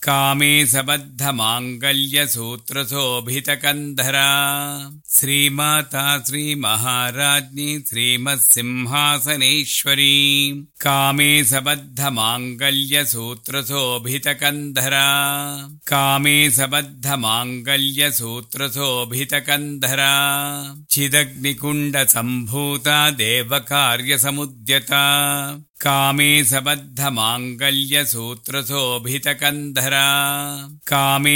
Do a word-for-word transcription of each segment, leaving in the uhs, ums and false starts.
कामे सबद्धमाङ्गल्यसूत्रशोभितकन्धरा श्रीमाता श्रीमहाराज्ञी श्रीमत्सिंहासनेश्वरी कामे सबद्धमाङ्गल्यसूत्रशोभितकन्धरा कामे सबद्धमाङ्गल्यसूत्रशोभितकन्धरा चिदग्निकुण्डसम्भूता देवकार्यसमुद्यता कामे सबद्धमाङ्गल्यसूत्रशोभितकन्धरा कामे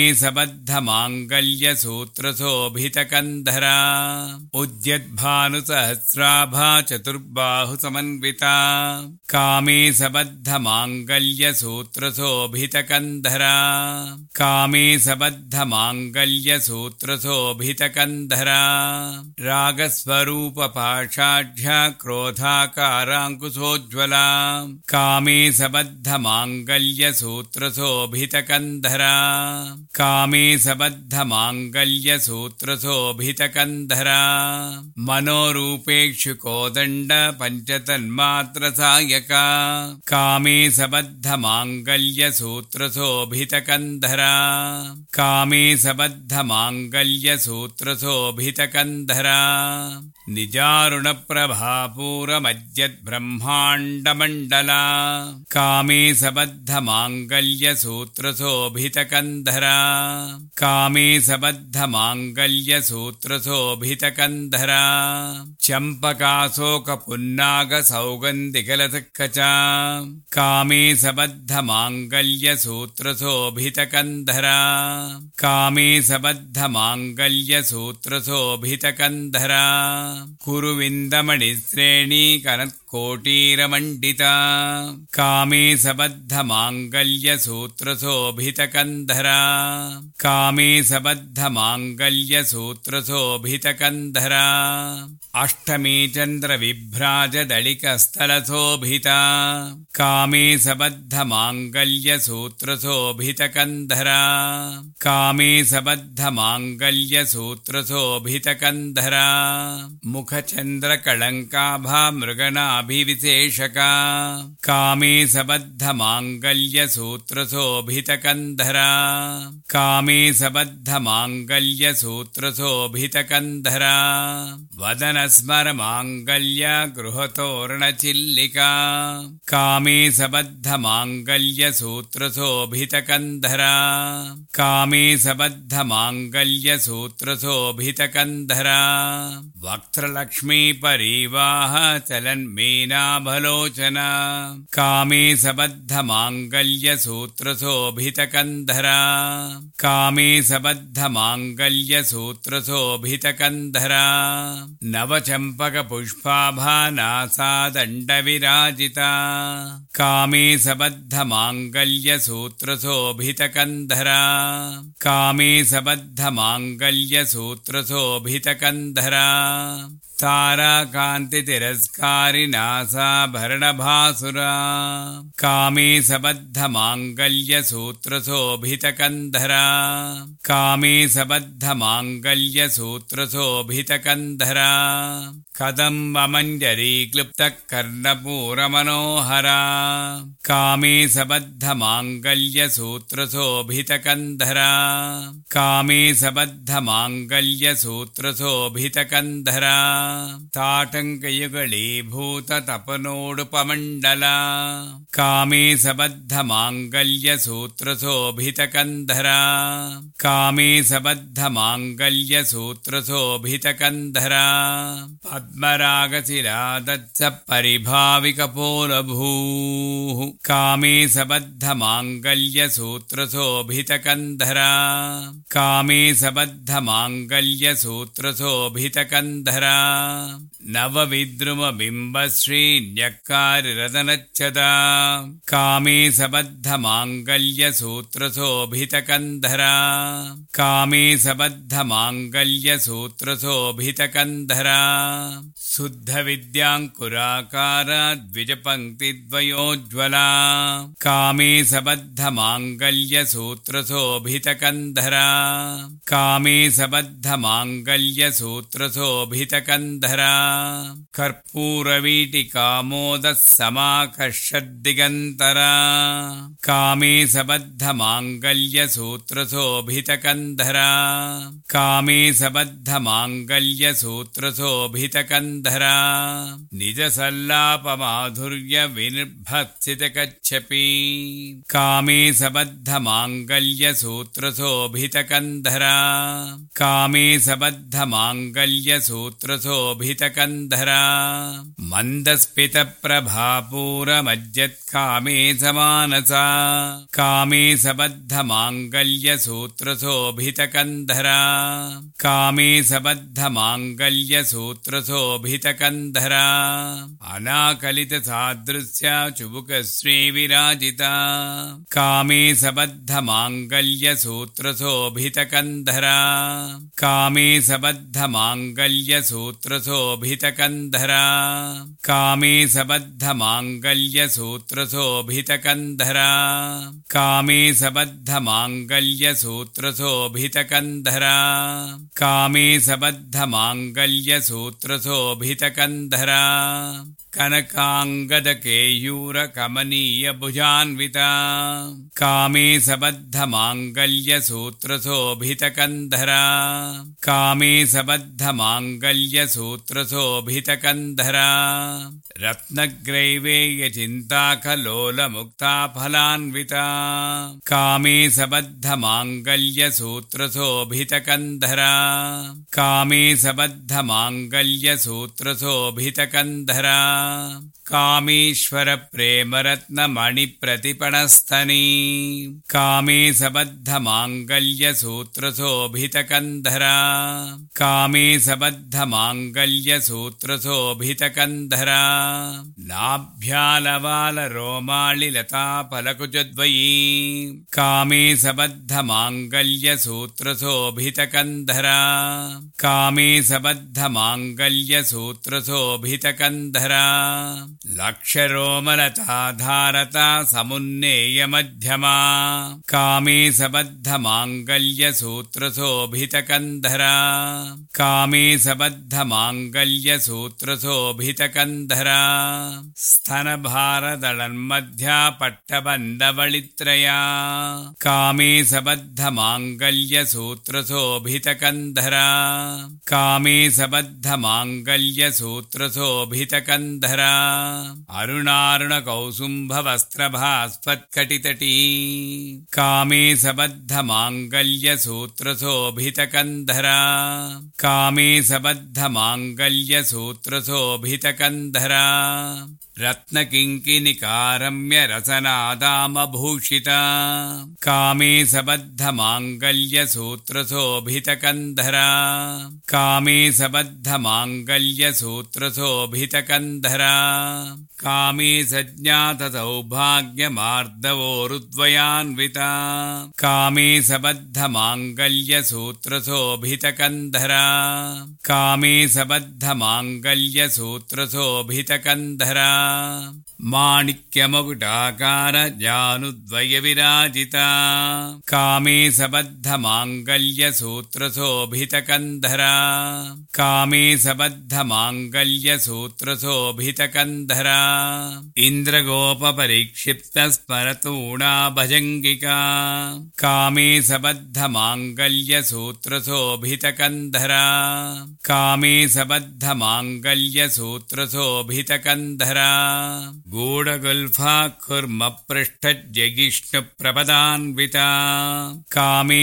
सबद्धमाङ्गल्यसूत्रशोभितकन्धरा उद्यद्भानुसहस्राभा चतुर्बाहुसमन्विता कामे सबद्धमाङ्गल्यसूत्रशोभितकन्धरा कामे सबद्धमाङ्गल्यसूत्रशोभितकन्धरा रागस्वरूपपाषाढ्या क्रोधाकाराङ्कुशोज्ज्वला कामे सबद्धमाङ्गल्यसूत्रशोभितकन्धरा कामे सबद्धमाङ्गल्यसूत्रशोभितकन्धरा मनोरूपेक्षु कोदण्ड पञ्चतन्मात्रसायका कामे सबद्धमाङ्गल्यसूत्रशोभितकन्धरा कामे सबद्धमाङ्गल्यसूत्रशोभितकन्धरा निजारुणप्रभापूरमज्जद्ब्रह्माण्डमण्डला कामे सबद्धमाङ्गल्यसूत्रशोभितकन्धरा कामे सबद्धमाङ्गल्यसूत्रशोभितकन्धरा चम्पकाशोकपुन्नागसौगन्धिकलसक्कचा कामे सबद्धमाङ्गल्यसूत्रशोभितकन्धरा कामे सबद्धमाङ्गल्यसूत्रशोभितकन्धरा कुरुविन्दमणिश्रेणी कनत्कोटीरमण्डिता कामे सबद्धमाङ्गल्यसूत्रशोभितकन्धरा कामे सबद्धमाङ्गल्यसूत्रशोभितकन्धरा अष्टमी चन्द्रविभ्राजदलिकस्थलशोभिता कामे सबद्धमाङ्गल्यसूत्रशोभितकन्धरा कामे सबद्धमाङ्गल्यसूत्रशोभितकन्धरा मुखचन्द्रकळङ्काभा मृगनाभिविशेषका कामे सबद्धमाङ्गल्यसूत्रशोभितकन्धरा कामे सबद्धमाङ्गल्यसूत्रशोभितकन्धरा वदनस्मरमाङ्गल्य गृहतोरणचिल्लिका कामे सबद्धमाङ्गल्यसूत्रशोभितकन्धरा कामे सबद्धमाङ्गल्यसूत्रशोभितकन्धरा वक्त्रलक्ष्मीपरीवाह चलन्मीनाभलोचना कामे सबद्धमाङ्गल्यसूत्रशोभितकन्धरा कामे सबद्धमाङ्गल्यसूत्रशोभितकन्धरा नवचम्पकपुष्पाभा नासादण्डविराजिता कामे सबद्धमाङ्गल्यसूत्रशोभितकन्धरा कामे सबद्धमाङ्गल्यसूत्रशोभितकन्धरा ताराकान्तितिरस्कारिनासाभरणभासुरा कामे सबद्धमाङ्गल्यसूत्रशोभितकन्धरा कामे सबद्धमाङ्गल्यसूत्रशोभितकन्धरा कदम्बमञ्जरीक्लुप्तकर्णपूरमनोहरा कामे सबद्धमाङ्गल्यसूत्रशोभितकन्धरा कामे सबद्धमाङ्गल्यसूत्रशोभितकन्धरा ताटङ्कयुगलीभूततपनोडुपमण्डला कामे सबद्धमाङ्गल्यसूत्रशोभितकन्धरा कामे सबद्धमाङ्गल्यसूत्रशोभितकन्धरा पद्मरागशिरादच्च परिभाविकपोलभूः कामे सबद्धमाङ्गल्यसूत्रशोभितकन्धरा कामे सबद्धमाङ्गल्यसूत्रशोभितकन्धरा नवविद्रुमबिम्बश्रीन्यक्कारिरदनच्छदा कामे सबद्धमाङ्गल्यसूत्रशोभितकन्धरा कामे सबद्धमाङ्गल्यसूत्रशोभितकन्धरा शुद्धविद्याङ्कुराकारा द्विजपङ्क्तिद्वयोज्ज्वला कामे सबद्धमाङ्गल्यसूत्रशोभितकन्धरा कामे सबद्धमाङ्गल्यसूत्रशोभितकन्धरा कर्पूरवीटिकामोदः समाकर्षद्दिगन्तरा कामे सबद्धमाङ्गल्यसूत्रशोभितकन्धरा कामे सबद्धमाङ्गल्यसूत्रशोभितकन्धरा निजसल्लापमाधुर्यविनिर्भत्सितकच्छपि कामे सबद्धमाङ्गल्यसूत्रशोभितकन्धरा कामे सबद्धमाङ्गल्यसूत्रशोभितकन्धरा मन्दस्मितप्रभापूरमज्जत्कामे समानसा कामे सबद्धमाङ्गल्यसूत्रशोभितकन्धरा कामे सबद्धमाङ्गल्यसूत्रशोभितकन्धरा अनाकलितसादृश्या चुबुकश्रीविराजिता कामे सबद्धमाङ्गल्यसूत्रशोभितकन्धरा कामे सबद्धमाङ्गल्यसूत्रशोभितकन्धरा कामे सबद्धमाङ्गल्यसूत्रशोभितकन्धरा कामे सबद्धमाङ्गल्यसूत्रशोभितकन्धरा कामे सबद्धमाङ्गल्यसूत्रशोभितकन्धरा कनकाङ्गदकेयूरकमनीयभुजान्विता कामे सबद्धमाङ्गल्यसूत्रशोभितकन्धरा कामे सबद्धमाङ्गल्यसूत्रशोभितकन्धरा रत्नग्रैवेयचिन्ताकलोलमुक्ताफलान्विता कामे सबद्धमाङ्गल्यसूत्रशोभितकन्धरा कामे सबद्धमाङ्गल्यसूत्रशोभितकन्धरा कामेश्वरप्रेमरत्नमणिप्रतिपणस्तनी कामे सबद्धमाङ्गल्यसूत्रशोभितकन्धरा कामे सबद्धमाङ्गल्यसूत्रशोभितकन्धरा नाभ्यालवालरोमालिलताफलकुचद्वयी कामे सबद्धमाङ्गल्यसूत्रशोभितकन्धरा कामे सबद्धमाङ्गल्यसूत्रशोभितकन्धरा लक्षरोमलताधारता समुन्नेयमध्यमा कामे सबद्धमाङ्गल्यसूत्रशोभितकन्धरा कामे सबद्धमाङ्गल्यसूत्रशोभितकन्धरा स्तनभारदलन्मध्या पट्टबन्धवळित्रया कामे सबद्धमाङ्गल्यसूत्रशोभितकन्धरा कामे सबद्धमाङ्गल्यसूत्रशोभितकन्धरा अरुणारुणकौसुम्भवस्त्रभास्वत्कटितटी कामे सबद्धमाङ्गल्यसूत्रशोभितकन्धरा कामे सबद्धमाङ्गल्यसूत्रशोभितकन्धरा रत्नकिङ्किणिकारम्यरसनादामभूषिता कामे सबद्धमाङ्गल्यसूत्रशोभितकन्धरा कामे सबद्धमाङ्गल्यसूत्रशोभितकन्धरा कामे सज्ञातसौभाग्यमार्दवोरुद्वयान्विता कामे सबद्धमाङ्गल्यसूत्रशोभितकन्धरा कामे सबद्धमाङ्गल्यसूत्रशोभितकन्धरा माणिक्यमकुटाकार जानुद्वयविराजिता कामे सबद्धमाङ्गल्यसूत्रशोभितकन्धरा कामे सबद्धमाङ्गल्यसूत्रशोभितकन्धरा इन्द्रगोपपरिक्षिप्तस्मरतूणा भजङ्गिका कामे सबद्धमाङ्गल्यसूत्रशोभितकन्धरा कामे सबद्धमाङ्गल्यसूत्रशोभितकन्धरा गूढगुल्फाकुर्मपृष्ठज्जगिष्णुप्रपदान्विता कामे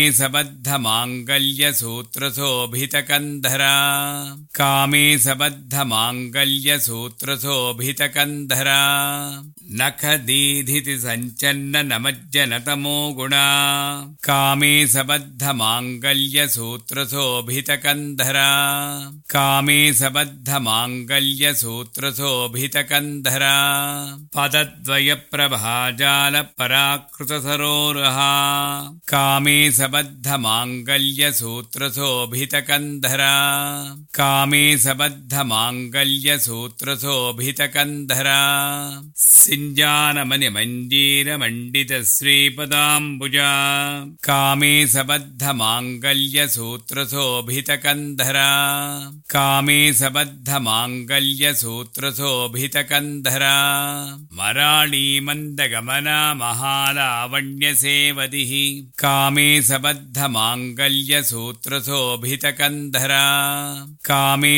सबद्धमाङ्गल्यसूत्रशोभितकन्धरा कामे सबद्धमाङ्गल्यसूत्रशोभितकन्धरा नखदीधिति सञ्चन्ननमज्जनतमो गुणा कामे सबद्धमाङ्गल्यसूत्रशोभितकन्धरा कामे सबद्धमाङ्गल्यसूत्रशोभितकन्धरा पदद्वयप्रभाजालपराकृतसरोरुहा कामे सबद्धमाङ्गल्यसूत्रशोभितकन्धरा कामे सबद्धमाङ्गल्यसूत्रशोभितकन्धरा सिञ्जानमणिमञ्जीरमण्डितश्रीपदाम्बुजा कामे सबद्धमाङ्गल्यसूत्रशोभितकन्धरा कामे सबद्धमाङ्गल्यसूत्रशोभितकन्धरा मराळीमन्दगमना महालावण्यसेवदिः कामे सबद्धमाङ्गल्यसूत्रशोभितकन्धरा कामे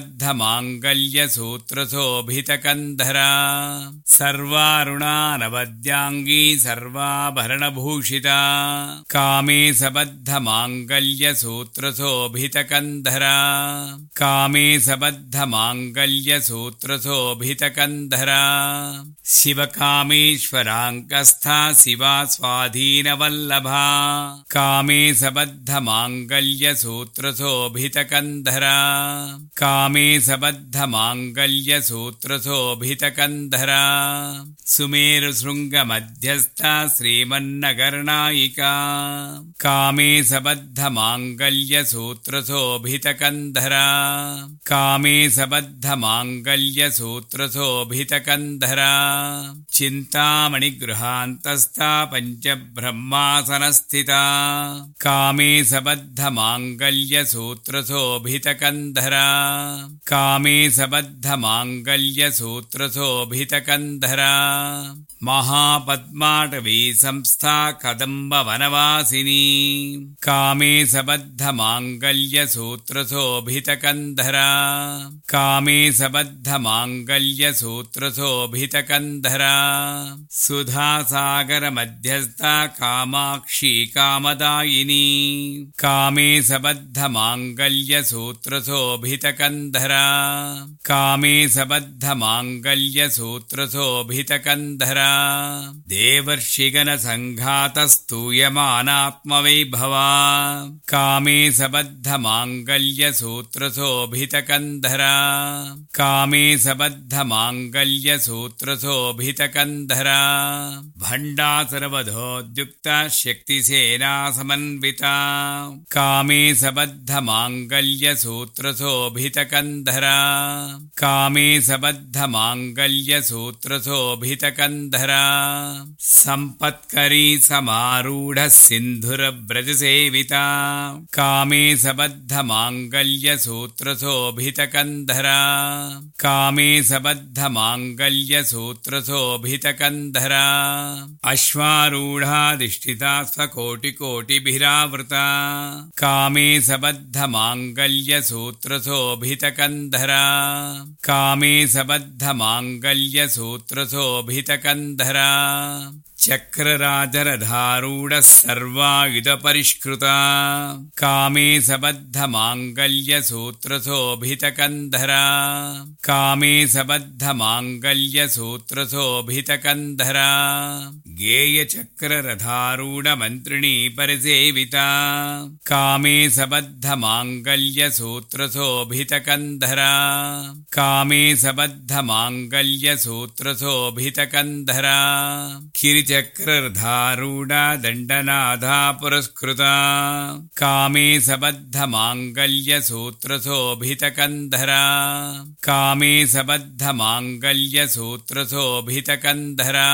सबद्धमाङ्गल्यसूत्रशोभितकन्धरा सर्वारुणानवद्याङ्गी सर्वाभरणभूषिता कामे सबद्धमाङ्गल्यसूत्रशोभितकन्धरा कामे सबद्धमाङ्गल्यसूत्रशोभितकन्धरा शिवकामेश्वराङ्कस्था शिवा स्वाधीनवल्लभा कामे सबद्धमाङ्गल्यसूत्रशोभितकन्धरा कामे सबद्धमाङ्गल्यसूत्रशोभितकन्धरा सुमेरुशृङ्गमध्यस्था श्रीमन्नगरनायिका कामे सबद्धमाङ्गल्यसूत्रशोभितकन्धरा कामे सबद्धमाङ्गल्यसूत्रशोभितकन्धरा चिन्तामणिगृहान्तस्था पञ्चब्रह्मासनस्थिता कामे सबद्धमाङ्गल्यसूत्रशोभितकन्धरा कामे सबद्धमाङ्गल्यसूत्रशोभितकन्धरा महापद्माटवी संस्था कदम्बवनवासिनी कामे सबद्धमाङ्गल्यसूत्रशोभितकन्धरा कामे सबद्धमाङ्गल्यसूत्रशोभितकन्धरा सुधासागरमध्यस्था कामाक्षी कामदायिनी कामे सबद्धमाङ्गल्यसूत्रशोभितकन्धरा कामे सबद्धमाङ्गल्यसूत्रशोभितकन्धरा देवर्षिगणसङ्घातस्तूयमानात्मवैभवा कामे सबद्धमाङ्गल्यसूत्रशोभितकन्धरा कामे सबद्धमाङ्गल्यसूत्रशोभितकन्धरा भण्डासुरवधोद्युक्ता शक्तिसेनासमन्विता कामे सबद्धमाङ्गल्यसूत्रशोभितकन्धरा कामे सबद्धमाङ्गल्यसूत्रशोभितकन्धरा सम्पत्करी समारूढः सिन्धुरव्रजसेविता कामे सबद्धमाङ्गल्यसूत्रशोभितकन्धरा कामे सबद्धमाङ्गल्यसूत्रशोभितकन्धरा अश्वारूढाधिष्ठिता स्वकोटिकोटिभिरावृता कामे सबद्धमाङ्गल्यसूत्रशोभितकन्धरा कामे सबद्धमाङ्गल्यसूत्रशोभितकन्धरा चक्रराजरधारूढः सर्वायुधपरिष्कृता कामे सबद्धमाङ्गल्यसूत्रशोभितकन्धरा कामे सबद्धमाङ्गल्यसूत्रशोभितकन्धरा गेयचक्ररथारूढमन्त्रिणी परिसेविता कामे सबद्धमाङ्गल्यसूत्रशोभितकन्धरा कामे सबद्धमाङ्गल्यसूत्रशोभितकन्धरा चक्रधारूढा दण्डनाथा पुरस्कृता कामे सबद्धमाङ्गल्यसूत्रशोभितकन्धरा कामे सबद्धमाङ्गल्यसूत्रशोभितकन्धरा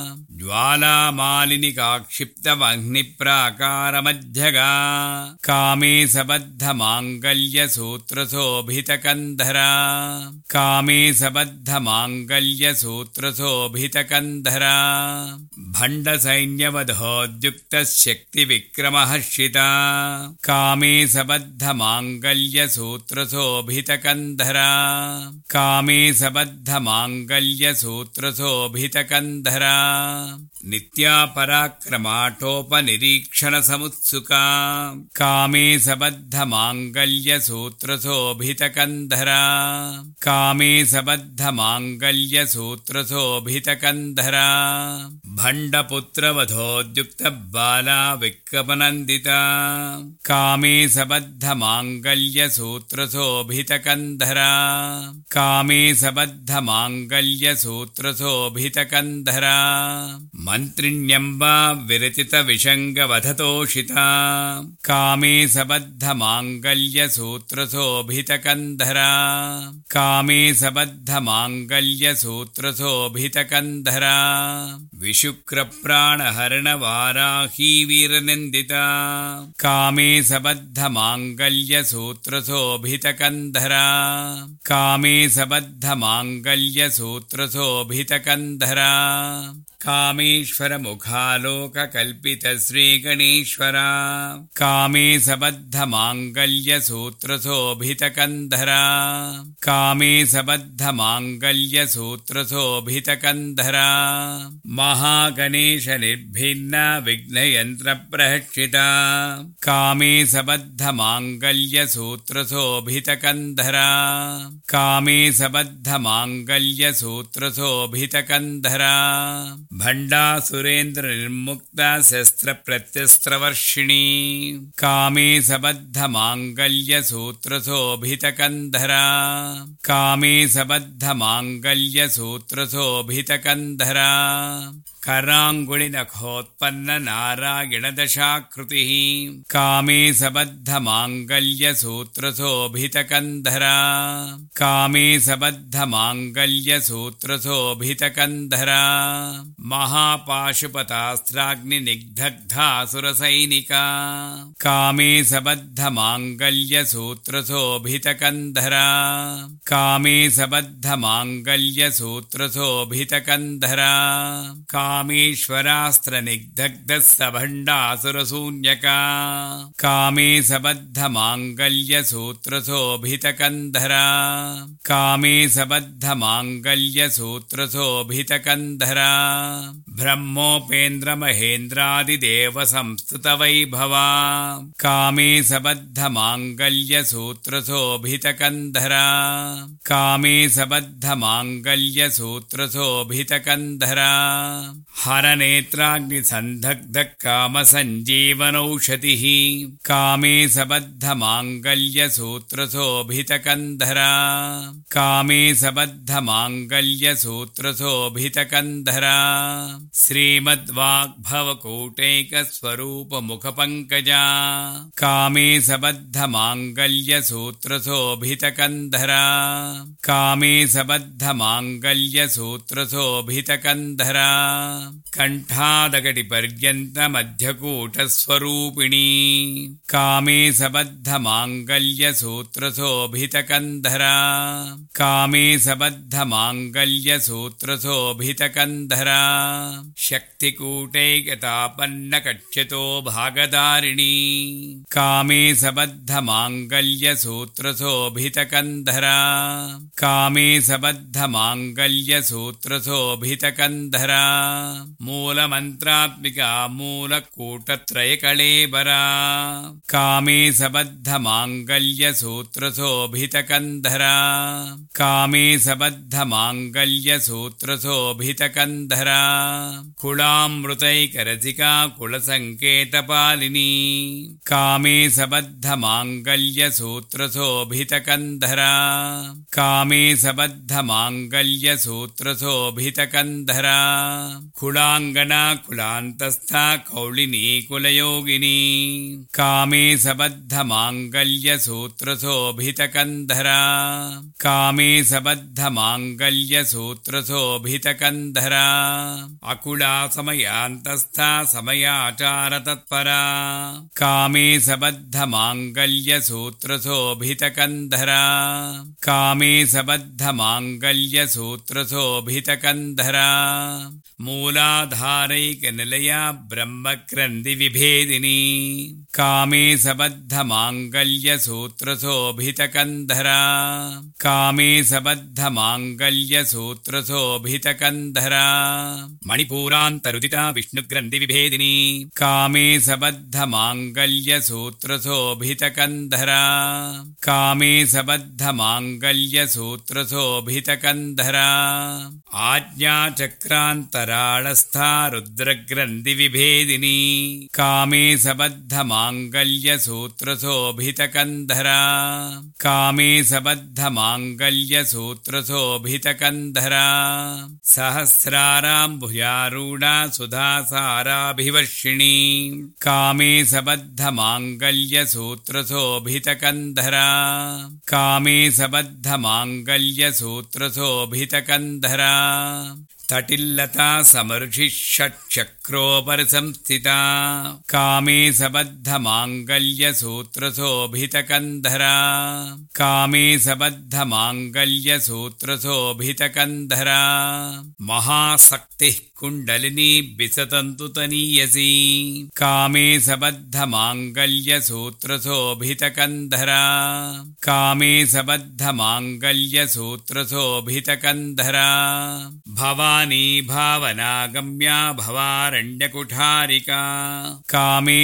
ज्वालामालिनिकाक्षिप्तमग्निप्राकारमध्यगा कामे सबद्धमाङ्गल्यसूत्रशोभितकन्धरा कामे सबद्धमाङ्गल्यसूत्रशोभितकन्धरा भण्डसैन्यवधोद्युक्तः शक्तिविक्रमहर्षिता कामे सबद्धमाङ्गल्यसूत्रशोभितकन्धरा कामे सबद्धमाङ्गल्यसूत्रशोभितकन्धरा नित्या पराक्रमाटोपनिरीक्षणसमुत्सुका कामे सबद्धमाङ्गल्यसूत्रशोभितकन्धरा कामे सबद्धमाङ्गल्यसूत्रशोभितकन्धरा भण्डपुत्रवधोद्युक्तबाला विक्कपनन्दिता कामे सबद्धमाङ्गल्यसूत्रशोभितकन्धरा कामे सबद्धमाङ्गल्यसूत्रशोभितकन्धरा मन्त्रिण्यम्बा विरचितविषङ्गवधतोषिता कामे सबद्धमाङ्गल्यसूत्रशोभितकन्धरा कामे सबद्धमाङ्गल्यसूत्रशोभितकन्धरा विशुक्रप्राणहरणवाराही वीरनिन्दिता कामे सबद्धमाङ्गल्यसूत्रशोभितकन्धरा कामे सबद्धमाङ्गल्यसूत्रशोभितकन्धरा कामेश्वरमुखालोककल्पितश्रीगणेश्वरा कामे सबद्धमाङ्गल्यसूत्रशोभितकन्धरा कामे सबद्धमाङ्गल्यसूत्रशोभितकन्धरा महागणेशनिर्भिन्ना विघ्नयन्त्रप्रहर्षिता कामे सबद्धमाङ्गल्यसूत्रशोभितकन्धरा कामे सबद्धमाङ्गल्यसूत्रशोभितकन्धरा भण्डासुरेन्द्र निर्मुक्ता शस्त्रप्रत्यस्त्रवर्षिणी कामे सबद्धमाङ्गल्यसूत्रशोभितकन्धरा कामे सबद्धमाङ्गल्यसूत्रशोभितकन्धरा कराङ्गुलिनखोत्पन्ननारायणदशाकृतिः कामे सबद्धमाङ्गल्यसूत्रशोभितकन्धरा कामे सबद्धमाङ्गल्यसूत्रशोभितकन्धरा महापाशुपतास्त्राग्निनिग्धग्धासुरसैनिका कामे सबद्धमाङ्गल्यसूत्रशोभितकन्धरा कामे सबद्धमाङ्गल्यसूत्रशोभितकन्धरा कामेश्वरास्त्रनिग्धग्धस्सभण्डासुरशून्यका कामे सबद्धमाङ्गल्यसूत्रशोभितकन्धरा कामे सबद्धमाङ्गल्यसूत्रशोभितकन्धरा ब्रह्मोपेन्द्रमहेन्द्रादिदेवसंस्तुतवैभवा कामे सबद्धमाङ्गल्यसूत्रशोभितकन्धरा कामे सबद्धमाङ्गल्यसूत्रशोभितकन्धरा हरनेत्राग्निसन्धग्धकामसञ्जीवनौषधिः कामे सबद्धमाङ्गल्यसूत्रशोभितकन्धरा कामे सबद्धमाङ्गल्यसूत्रशोभितकन्धरा श्रीमद्वाग्भवकूटैकस्वरूपमुखपङ्कजा कामे सबद्धमाङ्गल्यसूत्रशोभितकन्धरा कामे सबद्धमाङ्गल्यसूत्रशोभितकन्धरा कण्ठादकटिपर्यन्तमध्यकूटस्वरूपिणी कामे सबद्धमाङ्गल्यसूत्रशोभितकन्धरा कामे सबद्धमाङ्गल्यसूत्रशोभितकन्धरा शक्तिकूटैकतापन्नकक्ष्यतो भागधारिणी कामे सबद्धमाङ्गल्यसूत्रशोभितकन्धरा कामे सबद्धमाङ्गल्यसूत्रशोभितकन्धरा मूलमन्त्रात्मिका मूलकूटत्रयकळेबरा कामे सबद्धमाङ्गल्यसूत्रशोभितकन्धरा कामे सबद्धमाङ्गल्यसूत्रशोभितकन्धरा कुलामृतैकरसिका कुलसङ्केतपालिनी कामे सबद्धमाङ्गल्यसूत्रशोभितकन्धरा कामे सबद्धमाङ्गल्यसूत्रशोभितकन्धरा कुलाङ्गना कुलान्तस्था कौलिनी कुलयोगिनी कामे सबद्धमाङ्गल्यसूत्रशोभितकन्धरा कामे सबद्धमाङ्गल्यसूत्रशोभितकन्धरा अकुला समयान्तस्था समयाचारतत्परा कामे सबद्धमाङ्गल्यसूत्रशोभितकन्धरा कामे सबद्धमाङ्गल्यसूत्रशोभितकन्धरा मूलाधारैकनिलया ब्रह्मक्रन्दिविभेदिनी कामे सबद्धमाङ्गल्यसूत्रशोभितकन्धरा कामे सबद्धमाङ्गल्यसूत्रशोभितकन्धरा मणिपूरान्तरुदिता विष्णुग्रन्थिविभेदिनी कामे सबद्धमाङ्गल्यसूत्रशोभितकन्धरा कामे सबद्धमाङ्गल्यसूत्रशोभितकन्धरा आज्ञाचक्रान्तराळस्था रुद्रग्रन्थिविभेदिनी कामे सबद्धमाङ्गल्यसूत्रशोभितकन्धरा कामे सबद्धमाङ्गल्यसूत्रशोभितकन्धरा सहस्राराम्भुजारूढा सुधासाराभिवर्षिणी कामे सबद्धमाङ्गल्यसूत्रशोभितकन्धरा कामे सबद्धमाङ्गल्यसूत्रशोभितकन्धरा तटिल्लता समर्षि षट्चक्रोपरिसंस्थिता कामे सबद्धमाङ्गल्यसूत्रशोभितकन्धरा कामे सबद्धमाङ्गल्यसूत्रशोभितकन्धरा महाशक्तिः कुण्डलिनी विसतन्तुतनीयसी कामे सबद्धमाङ्गल्यसूत्रशोभितकन्धरा कामे सबद्धमाङ्गल्यसूत्रशोभितकन्धरा भवानी भावनागम्या भवारण्यकुठारिका कामे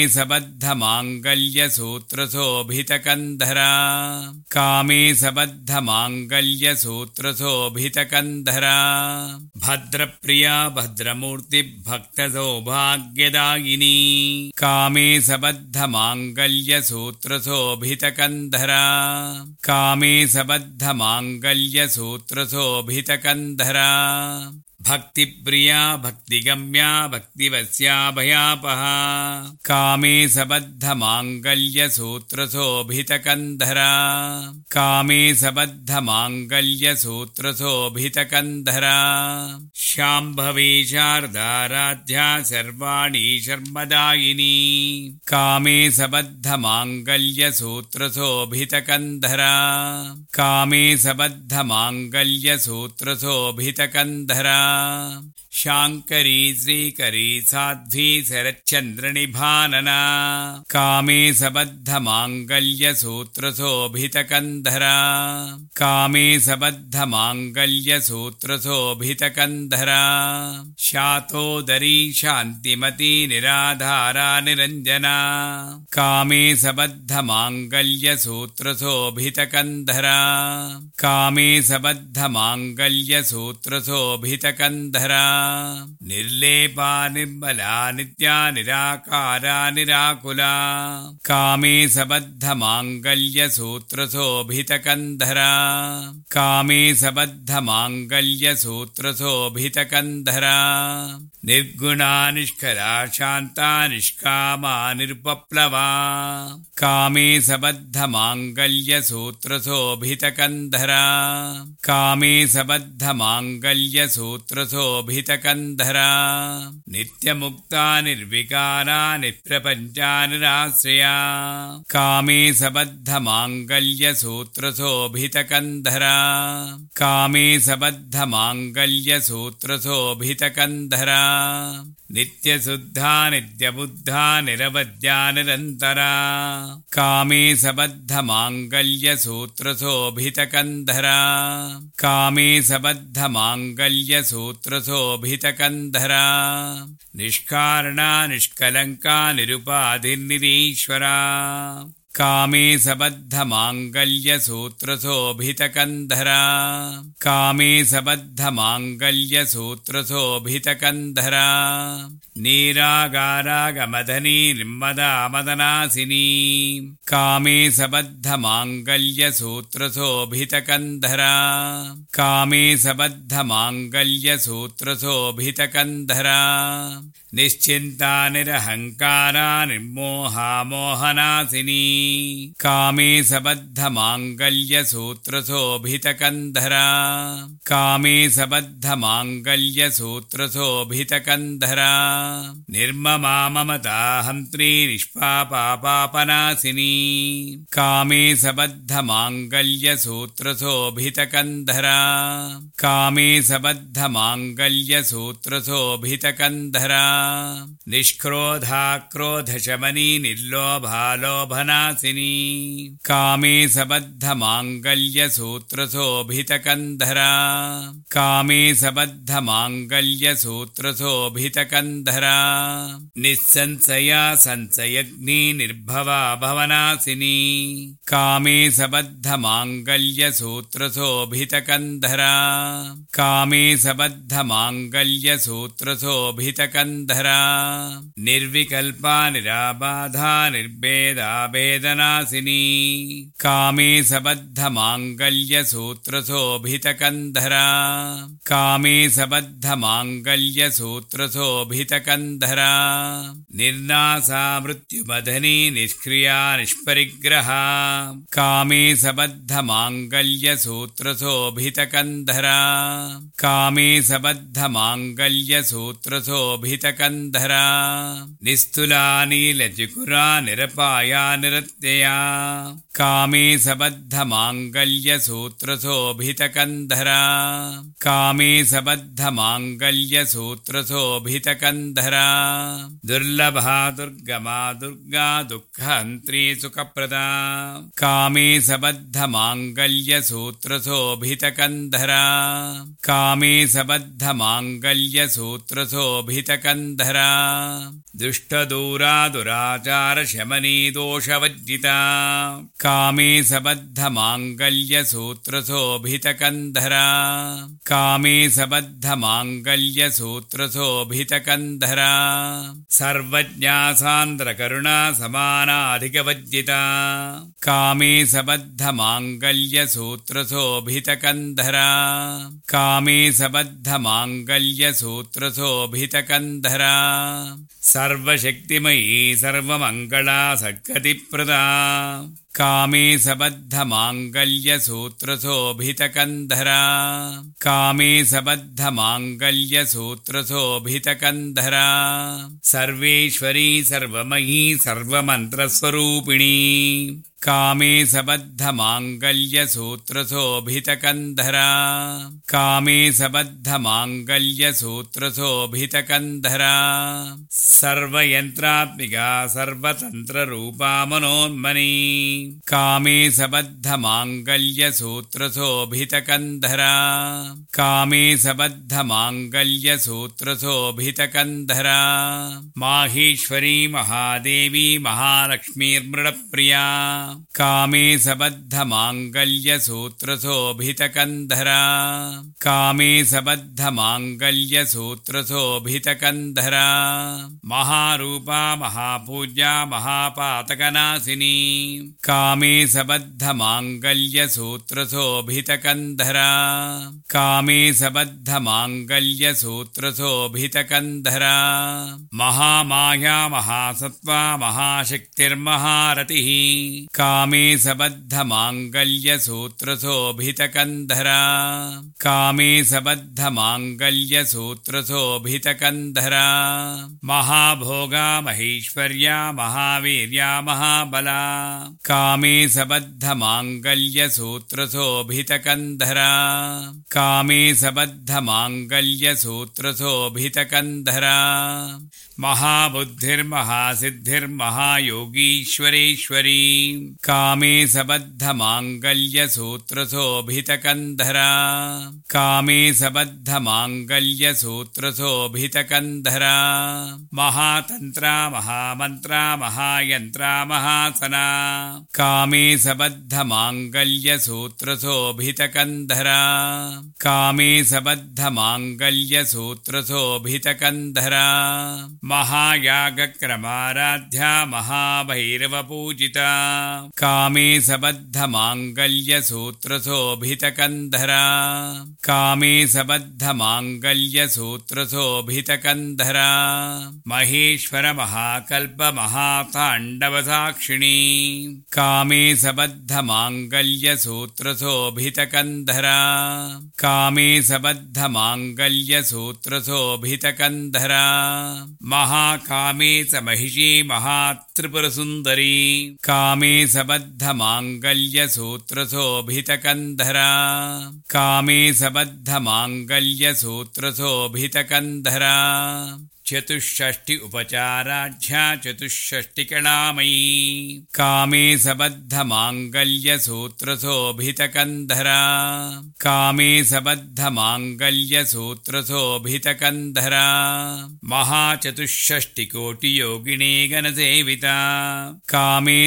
सबद्धमाङ्गल्यसूत्रशोभितकन्धरा कामे सबद्धमाङ्गल्यसूत्रशोभितकन्धरा भद्रप्रिया भद्रमूर्तिभक्तसौभाग्यदायिनी कामे सबद्धमाङ्गल्यसूत्रशोभितकन्धरा कामे सबद्धमाङ्गल्यसूत्रशोभितकन्धरा भक्तिप्रिया भक्तिगम्या भक्तिवस्या भयापहा कामे सबद्धमाङ्गल्यसूत्रशोभितकन्धरा कामे सबद्धमाङ्गल्यसूत्रशोभितकन्धरा शाम्भवी शारदाराध्या सर्वाणि शर्मदायिनी कामे सबद्धमाङ्गल्यसूत्रशोभितकन्धरा कामे सबद्धमाङ्गल्यसूत्रशोभितकन्धरा शाङ्करी श्रीकरी साध्वी शरच्चन्द्रनिभानना कामे सबद्धमाङ्गल्यसूत्रशोभितकन्धरा कामे सबद्धमाङ्गल्यसूत्रशोभितकन्धरा शातोदरी शान्तिमती निराधारा निरञ्जना कामे सबद्धमाङ्गल्यसूत्रशोभितकन्धरा कामे सबद्धमाङ्गल्यसूत्रशोभितकन्धरा निर्लेपा निर्मला नित्या निराकारा निराकुला कामे सबद्धमाङ्गल्यसूत्रशोभितकन्धरा कामे सबद्धमाङ्गल्यसूत्रशोभितकन्धरा निर्गुणा निष्कला शान्ता निष्कामा निरुपप्लवा कामे सबद्धमाङ्गल्यसूत्रशोभितकन्धरा कामे सबद्धमाङ्गल्यसूत्रशोभितकन्धरा नित्यमुक्ता निर्विकारा निप्रपञ्चा निराश्रया कामे सबद्धमाङ्गल्यसूत्रशोभितकन्धरा कामे सबद्धमाङ्गल्यसूत्रशोभितकन्धरा नित्यशुद्धा नित्यबुद्धा निरवद्या निरन्तरा कामे सबद्धमाङ्गल्यसूत्रशोभितकन्धरा कामे सबद्धमाङ्गल्यसूत्रशोभितकन्धरा निष्कारणा निष्कलङ्का निरुपाधिर्निरीश्वरा कामे सबद्धमाङ्गल्यसूत्रशोभितकन्धरा कामे सबद्धमाङ्गल्यसूत्रशोभितकन्धरा नीरागारागमदनी निर्मदा मदनासिनी कामे सबद्धमाङ्गल्यसूत्रशोभितकन्धरा कामे सबद्धमाङ्गल्यसूत्रशोभितकन्धरा निश्चिन्ता निरहङ्कारा निर्मोहा मोहनासिनी कामे सबद्धमाङ्गल्यसूत्रशोभितकन्धरा कामे सबद्धमाङ्गल्यसूत्रशोभितकन्धरा निर्ममा ममता हन्त्री निष्पापापापनाशिनी कामे सबद्धमाङ्गल्यसूत्रशोभितकन्धरा कामे सबद्धमाङ्गल्यसूत्रशोभितकन्धरा निष्क्रोधा क्रोधशमनी निर्लोभालोभनाशिनी कामे सबद्धमाङ्गल्यसूत्रशोभितकन्धरा कामे सबद्धमाङ्गल्यसूत्रशोभितकन्धरा निस्संशया संशयग्नि निर्भवा भवनाशिनी कामे सबद्धमाङ्गल्यसूत्रशोभितकन्धरा कामे सबद्धमाङ्गल्यसूत्रशोभितकन्धरा निर्विकल्पा निराबाधा निर्भेदा वेदनाशिनी कामे सबद्धमाङ्गल्यसूत्रशोभितकन्धरा कामे सबद्धमाङ्गल्यसूत्रशोभितकन्धरा निर्नासा मृत्युमदनी निष्क्रिया निष्परिग्रहा कामे सबद्धमाङ्गल्यसूत्रशोभितकन्धरा कामे सबद्धमाङ्गल्यसूत्रशोभितकन्धरा निस्तुला नीलचिकुरा निरपाया निरत्यया कामे सबद्धमाङ्गल्यसूत्रशोभितकन्धरा कामे सबद्धमाङ्गल्यसूत्रशोभितकन्धरा दुर्लभा दुर्गमा दुर्गा दुःखहन्त्री सुखप्रदा कामे सबद्धमाङ्गल्यसूत्रशोभितकन्धरा कामे सबद्धमाङ्गल्यसूत्रशोभितकन्धरा दुष्टदूरा दुराचारशमनी दोषवज्जिता कामे सबद्धमाङ्गल्यसूत्रशोभितकन्धरा कामे सबद्धमाङ्गल्यसूत्रशोभितकन्धरा सर्वज्ञा सान्द्रकरुणा समानाधिकवज्जिता कामे सबद्धमाङ्गल्यसूत्रशोभितकन्धरा कामे सबद्धमाङ्गल्यसूत्रशोभितकन्धरा सर्वशक्तिमयी सर्वमङ्गला सद्गतिप्रदा कामे सबद्धमाङ्गल्यसूत्रशोभितकन्धरा कामे सबद्धमाङ्गल्यसूत्रशोभितकन्धरा सर्वेश्वरी सर्वमयी सर्वमन्त्रस्वरूपिणी कामे सबद्धमाङ्गल्यसूत्रशोभितकन्धरा कामे सबद्धमाङ्गल्यसूत्रशोभितकन्धरा सर्वयन्त्रात्मिका सर्वतन्त्ररूपा मनोन्मनी कामे सबद्धमाङ्गल्यसूत्रशोभितकन्धरा कामे सबद्धमाङ्गल्यसूत्रशोभितकन्धरा माहेश्वरी महादेवी महालक्ष्मीर्मृडप्रिया कामे सबद्धमाङ्गल्यसूत्रशोभितकन्धरा कामे सबद्धमाङ्गल्यसूत्रशोभितकन्धरा महारूपा महापूज्या महापातकनाशिनी कामे सबद्धमाङ्गल्यसूत्रशोभितकन्धरा कामे सबद्धमाङ्गल्यसूत्रशोभितकन्धरा महामाया महासत्त्वा महाशक्तिर्महारतिः कामे सबद्धमाङ्गल्यसूत्रशोभितकन्धरा कामे सबद्धमाङ्गल्यसूत्रशोभितकन्धरा महाभोगा महेश्वर्या महावीर्या महाबला कामे सबद्धमाङ्गल्यसूत्रशोभितकन्धरा कामे सबद्धमाङ्गल्यसूत्रशोभितकन्धरा महाबुद्धिर्महासिद्धिर्महायोगीश्वरेश्वरी कामे सबद्धमाङ्गल्यसूत्रशोभितकन्धरा कामे सबद्धमाङ्गल्यसूत्रशोभितकन्धरा महातन्त्रा महामन्त्रा महायन्त्रा महासना कामे सबद्धमाङ्गल्यसूत्रशोभितकन्धरा कामे सबद्धमाङ्गल्यसूत्रशोभितकन्धरा महायागक्रमाराध्या महाभैरवपूजिता कामे सबद्धमाङ्गल्यसूत्रशोभितकन्धरा कामे सबद्धमाङ्गल्यसूत्रशोभितकन्धरा महेश्वरमहाकल्पमहाताण्डवसाक्षिणी कामे सबद्धमाङ्गल्यसूत्रशोभितकन्धरा कामे सबद्धमाङ्गल्यसूत्रशोभितकन्धरा महाकामे च महिषी महात्रिपुरसुन्दरी कामे सबद्धमाङ्गल्यसूत्रशोभितकन्धरा कामे सबद्धमाङ्गल्यसूत्रशोभितकन्धरा चतुष्षष्टि उपचाराढ्या चतुष्षष्टिकलामयी कामे सबद्धमाङ्गल्यसूत्रशोभितकन्धरा कामे सबद्धमाङ्गल्यसूत्रशोभितकन्धरा महाचतुष्षष्टिकोटियोगिनी गणसेविता कामे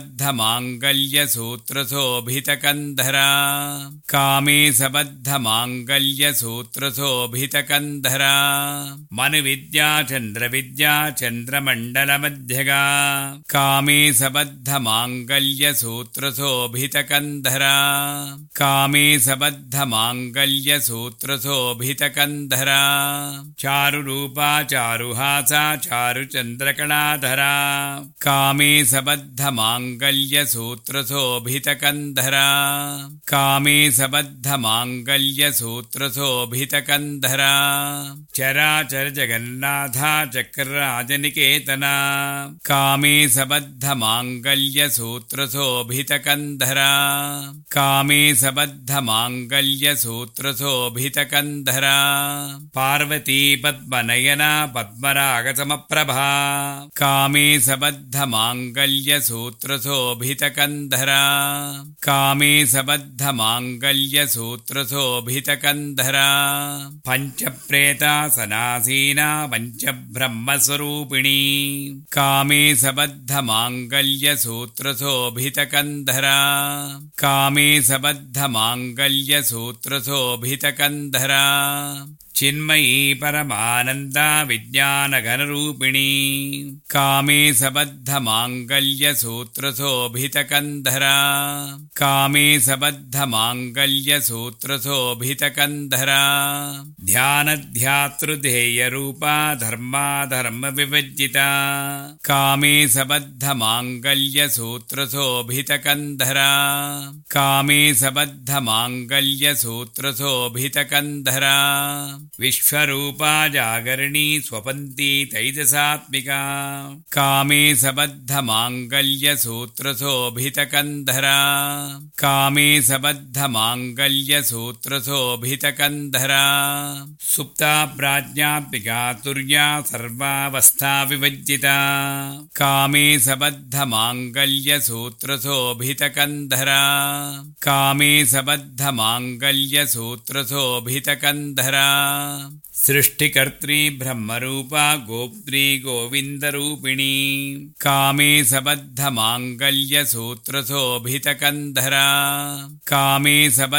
सबद्धमाङ्गल्यसूत्रशोभितकन्धरा कामे सबद्धमाङ्गल्यसूत्रशोभितकन्धरा मनुविद्या चन्द्रविद्या चन्द्रमण्डलमध्यगा कामे सबद्धमाङ्गल्यसूत्रशोभितकन्धरा कामे सबद्धमाङ्गल्यसूत्रशोभितकन्धरा चारुरूपा चारुहासा चारुचन्द्रकलाधरा कामे सबद्धमाङ्गल्यसूत्रशोभितकन्धरा कामे सबद्धमाङ्गल्यसूत्रशोभितकन्धरा चराचर जगन्नाथ चक्रराजनिकेतना कामे सबद्धमाङ्गल्यसूत्रशोभितकन्धरा कामे सबद्धमाङ्गल्यसूत्रशोभितकन्धरा पार्वती पद्मनयना पद्मरागसमप्रभा कामे सबद्धमाङ्गल्यसूत्रशोभितकन्धरा कामे सबद्धमाङ्गल्यसूत्रशोभितकन्धरा पञ्चप्रेतासनासीना पञ्चब्रह्मस्वरूपिणी कामे सबद्धमाङ्गल्यसूत्रशोभितकन्धरा कामे सबद्धमाङ्गल्यसूत्रशोभितकन्धरा चिन्मयी परमानन्दा विज्ञानघनरूपिणी कामे सबद्धमाङ्गल्यसूत्रशोभितकन्धरा कामे सबद्धमाङ्गल्यसूत्रशोभितकन्धरा ध्यानध्यातृध्येयरूपा धर्माधर्मविवर्जिता कामे सबद्धमाङ्गल्यसूत्रशोभितकन्धरा कामे सबद्धमाङ्गल्यसूत्रशोभितकन्धरा विश्वरूपा जागरणी स्वपन्ती तैजसात्मिका कामे सबद्धमाङ्गल्यसूत्रशोभितकन्धरा कामे सबद्धमाङ्गल्यसूत्रशोभितकन्धरा सुप्ता प्राज्ञात्मिका तुर्या सर्वावस्था विवर्जिता कामे सबद्धमाङ्गल्यसूत्रशोभितकन्धरा कामे सबद्धमाङ्गल्यसूत्रशोभितकन्धरा सृष्टिकर्त्री ब्रह्मरूपा गोप्त्री गोविन्दरूपिणी कामे सबद्धमाङ्गल्यसूत्रशोभितकन्धरा कामे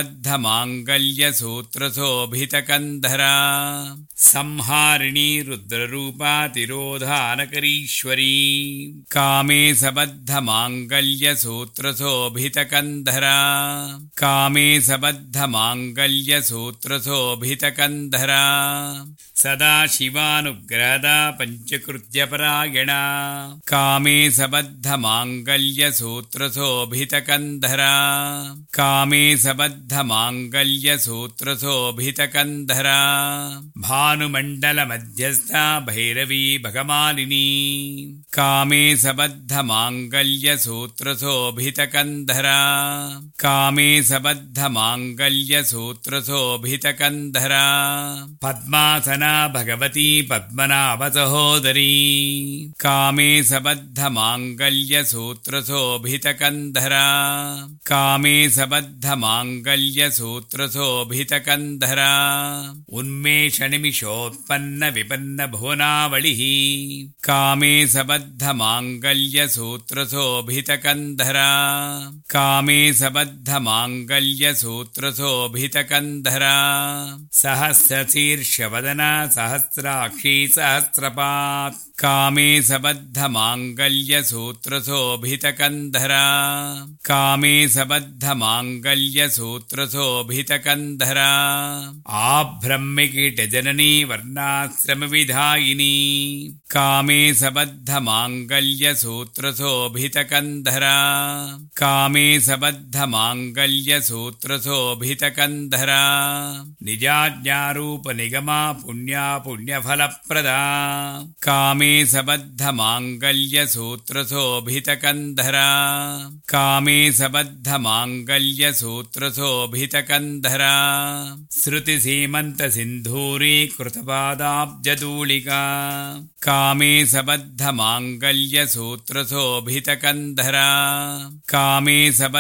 सबद्धमाङ्गल्यसूत्रशोभितकन्धरा संहारिणी रुद्ररूपा तिरोधानकरीश्वरी कामे सबद्धमाङ्गल्यसूत्रशोभितकन्धरा कामे सबद्धमाङ्गल्यसूत्रशोभितकन्धरा सदा शिवानुग्रहदा पञ्चकृत्यपरायणा कामे सबद्धमाङ्गल्यसूत्रशोभितकन्धरा कामे सबद्धमाङ्गल्यसूत्रशोभितकन्धरा भानुमण्डलमध्यस्था भैरवी भगमालिनी कामे सबद्धमाङ्गल्यसूत्रशोभितकन्धरा कामे सबद्धमाङ्गल्यसूत्रशोभितकन्धरा पद्मासना भगवती पद्मनाभसहोदरी कामे सबद्धमाङ्गल्यसूत्रशोभितकन्धरा कामे सबद्धमाङ्गल्यसूत्रशोभितकन्धरा उन्मेषनिमिषोत्पन्नविपन्नभुवनावलिः कामे सबद्धमाङ्गल्यसूत्रशोभितकन्धरा कामे सबद्धमाङ्गल्यसूत्रशोभितकन्धरा सहस्रशीर्षवदना सहस्राक्षी सहस्रपात् कामे सबद्धमाङ्गल्यसूत्रशोभितकन्धरा कामे सबद्धमाङ्गल्यसूत्रशोभितकन्धरा आब्रह्मकीटजननी वर्णाश्रमविधायिनी कामे सबद्धमाङ्गल्यसूत्रशोभितकन्धरा कामे सबद्धमाङ्गल्यसूत्रशोभितकन्धरा निजाज्ञारूपनिगमा पुण्या पुण्यफलप्रदा कामे सबद्धमाङ्गल्यसूत्रशोभितकन्धरा कामे सबद्धमाङ्गल्यसूत्रशोभितकन्धरा श्रुतिसीमन्तसिन्धूरीकृतपादाब्जधूलिका कामे सबद्धमाङ्गल्यसूत्रशोभितकन्धरा कामे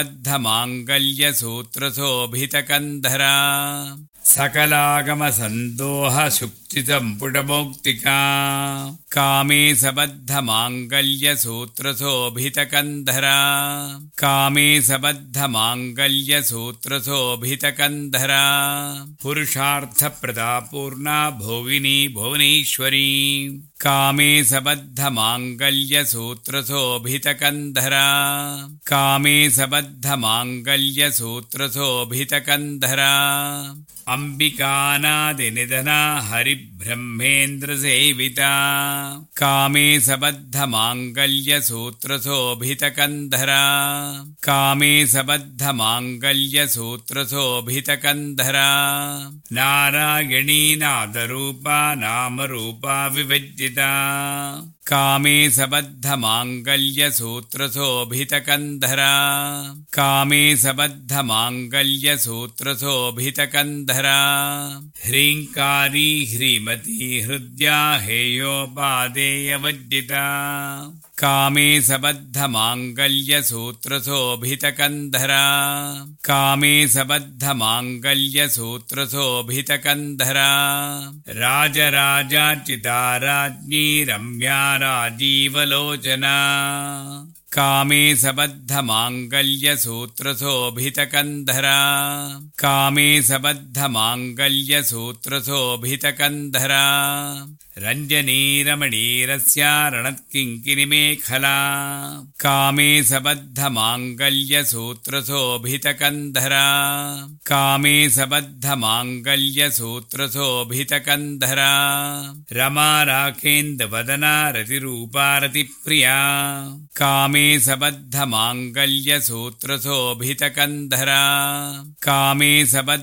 सबद्धमाङ्गल्यसूत्रशोभितकन्धरा सकलागमसन्दोहशुक्तिसम्पुटमौक्तिका कामे सबद्धमाङ्गल्यसूत्रशोभितकन्धरा कामे सबद्धमाङ्गल्यसूत्रशोभितकन्धरा पुरुषार्थप्रदा पूर्णा भोगिनी भुवनेश्वरी कामे सबद्धमाङ्गल्यसूत्रशोभितकन्धरा कामे सबद्धमाङ्गल्यसूत्रशोभितकन्धरा अम्बिकानादिनिधना हरिब्रह्मेन्द्रसेविता कामे सबद्धमाङ्गल्यसूत्रशोभितकन्धरा कामे सबद्धमाङ्गल्यसूत्रशोभितकन्धरा नारायणी नादरूपा नामरूपा विभज्जिता कामे सबद्धमाङ्गल्यसूत्रशोभितकन्धरा कामे सबद्धमाङ्गल्यसूत्रशोभितकन्धरा ह्रीङ्कारी ह्रीमती हृद्या हेयोपादेयवज्जिता कामे सबद्धमाङ्गल्यसूत्रशोभितकन्धरा कामे सबद्धमाङ्गल्यसूत्रशोभितकन्धरा राजराजार्चिता राज्ञी रम्या राजीवलोचना कामे सबद्धमाङ्गल्यसूत्रशोभितकन्धरा कामे सबद्धमाङ्गल्यसूत्रशोभितकन्धरा रञ्जनी रमणीरस्या रणत्किङ्किणिमेखला कामे सबद्धमाङ्गल्यसूत्रशोभितकन्धरा कामे सबद्धमाङ्गल्यसूत्रशोभितकन्धरा रमा राकेन्दवदना रतिरूपा रतिप्रिया कामे सबद्धमाङ्गल्यसूत्रशोभितकन्धरा कामे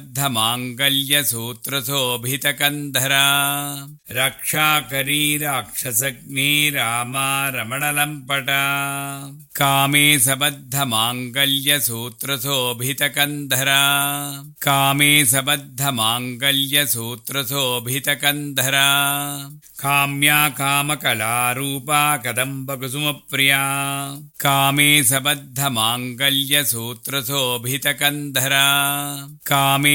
सबद्धमाङ्गल्यसूत्रशोभितकन्धरा रक्षाकरी राक्षसग्नी रामा रमणलम्पटा कामे सबद्धमाङ्गल्यसूत्रशोभितकन्धरा कामे सबद्धमाङ्गल्यसूत्रशोभितकन्धरा काम्या कामकलारूपा कदम्बकुसुमप्रिया कामे सबद्धमाङ्गल्यसूत्रशोभितकन्धरा कामे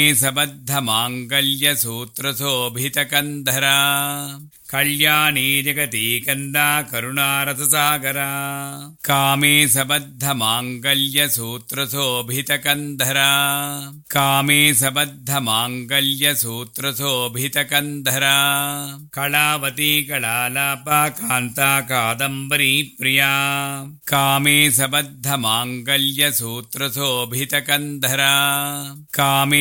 सबद्धमाङ्गल्यसूत्रशोभितकन्धरा कल्याणी जगती कन्दा करुणारससागरा कामे सबद्धमाङ्गल्यसूत्रशोभितकन्धरा कामे सबद्धमाङ्गल्यसूत्रशोभितकन्धरा कलावती कलालापा कान्ता कादम्बरी प्रिया कामे सबद्धमाङ्गल्यसूत्रशोभितकन्धरा कामे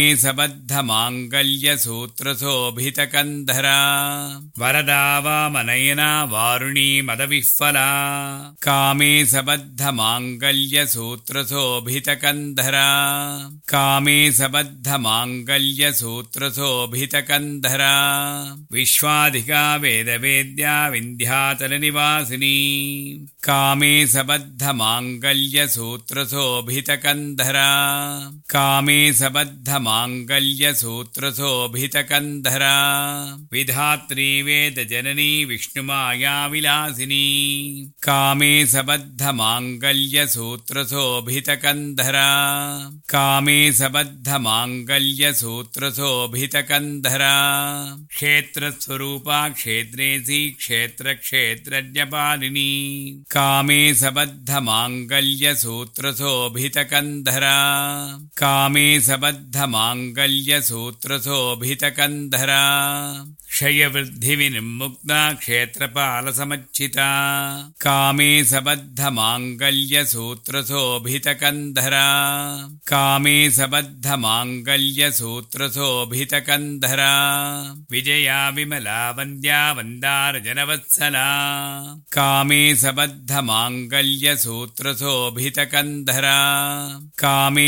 सबद्धमाङ्गल्यसूत्रशोभितकन्धरा वरदा वामनयना वारुणी मदविह्वला कामे सबद्धमाङ्गल्यसूत्रशोभितकन्धरा कामे सबद्धमाङ्गल्यसूत्रशोभितकन्धरा विश्वाधिका वेदवेद्या विन्ध्याचलनिवासिनी कामे सबद्धमाङ्गल्यसूत्रशोभितकन्धरा कामे सबद्धमाङ्गल्यसूत्रशोभितकन्धरा विधात्री वेदजननी विष्णुमाया विलासिनी कामे सबद्धमाङ्गल्यसूत्रशोभितकन्धरा कामे सबद्धमाङ्गल्यसूत्रशोभितकन्धरा क्षेत्रस्वरूपा क्षेत्रेसी क्षेत्रक्षेत्रज्ञपालिनी कामे सबद्धमाङ्गल्यसूत्रशोभितकन्धरा कामे सबद्धमाङ्गल्यसूत्रशोभितकन्धरा क्षयवृद्धिविनिर्मुक्ता सम्मुक्ता क्षेत्रपालसमच्चिता कामे सबद्धमाङ्गल्यसूत्रशोभितकन्धरा कामे सबद्धमाङ्गल्यसूत्रशोभितकन्धरा विजया विमला वन्द्या वन्दारजनवत्सला कामे सबद्धमाङ्गल्यसूत्रशोभितकन्धरा कामे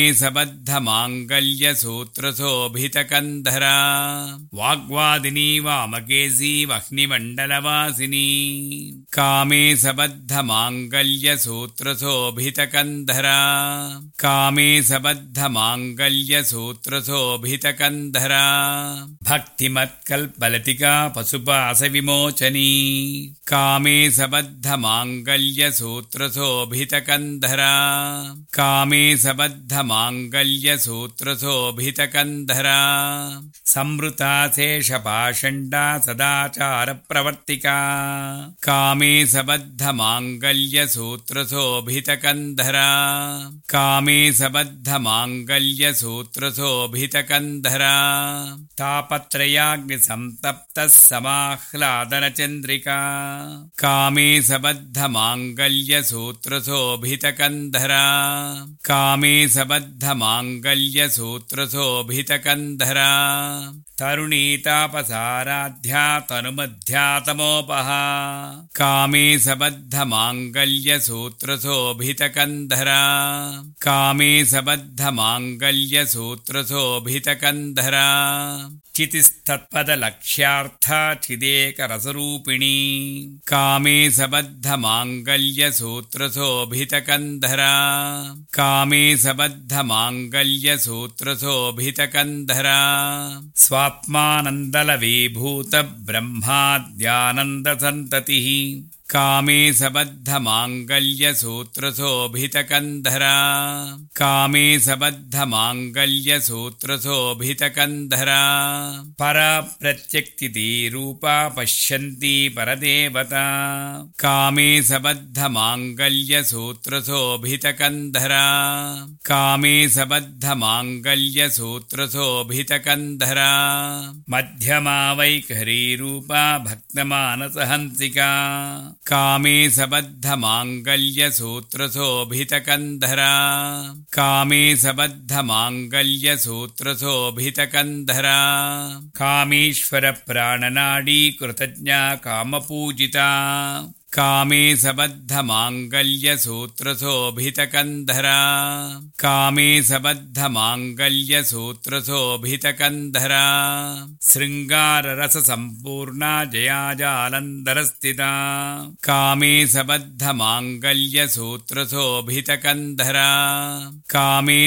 सबद्धमाङ्गल्यसूत्रशोभितकन्धरा वाग्वादिनी वामकेशी वह्निमण्डलवासिनी कामे सबद्धमाङ्गल्यसूत्रशोभितकन्धरा कामे सबद्धमाङ्गल्यसूत्रशोभितकन्धरा भक्तिमत्कल्पलतिका पशुपाशविमोचनी कामे सबद्धमाङ्गल्यसूत्रशोभितकन्धरा कामे सबद्धमाङ्गल्यसूत्रशोभितकन्धरा संवृता शेषपाषण्डा सदाचारप्रवर्तिका कामे सबद्धमाङ्गल्यसूत्रशोभितकन्धरा कामे सबद्धमाङ्गल्यसूत्रशोभितकन्धरा तापत्रयाग्निसंतप्तः समाह्लादनचन्द्रिका कामे सबद्धमाङ्गल्यसूत्रशोभितकन्धरा कामे सबद्धमाङ्गल्यसूत्रशोभितकन्धरा तरुणीतापसाराध्या तनुमध्यातमोपहा कामे सबद्धमाङ्गल्यसूत्रशोभितकन्धरा कामे सबद्धमाङ्गल्यसूत्रशोभितकन्धरा चितिस्तत्पदलक्ष्यार्था चिदेकरसरूपिणी कामे सबद्धमाङ्गल्यसूत्रशोभितकन्धरा कामे सबद्धमाङ्गल्यसूत्रशोभितकन्धरा स्वात्मानन्दलवीभूतब्रह्माद्यानन्दसन्ततिः कामे सबद्धमाङ्गल्यसूत्रशोभितकन्धरा कामे सबद्धमाङ्गल्यसूत्रशोभितकन्धरा परप्रत्यक्तिरूपा पश्यन्ती परदेवता कामे सबद्धमाङ्गल्यसूत्रशोभितकन्धरा कामे सबद्धमाङ्गल्यसूत्रशोभितकन्धरा मध्यमा वैखरीरूपा भक्तमानसहंसिका कामे सबद्धमाङ्गल्यसूत्रशोभितकन्धरा कामे सबद्धमाङ्गल्यसूत्रशोभितकन्धरा कामेश्वरप्राणनाडी कृतज्ञा कामपूजिता कामे सबद्धमाङ्गल्यसूत्रशोभितकन्धरा कामे सबद्धमाङ्गल्यसूत्रशोभितकन्धरा शृङ्गाररससम्पूर्णा जया जालन्धरस्थिता कामे सबद्धमाङ्गल्यसूत्रशोभितकन्धरा कामे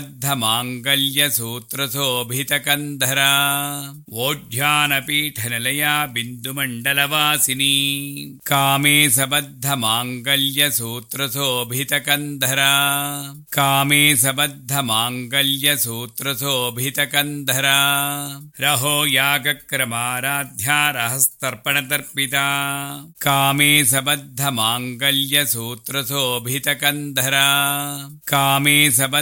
सबद्धमाङ्गल्यसूत्रशोभितकन्धरा वोढ्यानपीठनिलया बिन्दुमण्डलवासिनी कामे सबद्धमाङ्गल्यसूत्रशोभितकन्धरा कामे सबद्धमाङ्गल्यसूत्रशोभितकन्धरा रहो यागक्रमाराध्या रहस्तर्पणतर्पिता कामे सबद्धमाङ्गल्यसूत्रशोभितकन्धरा कामे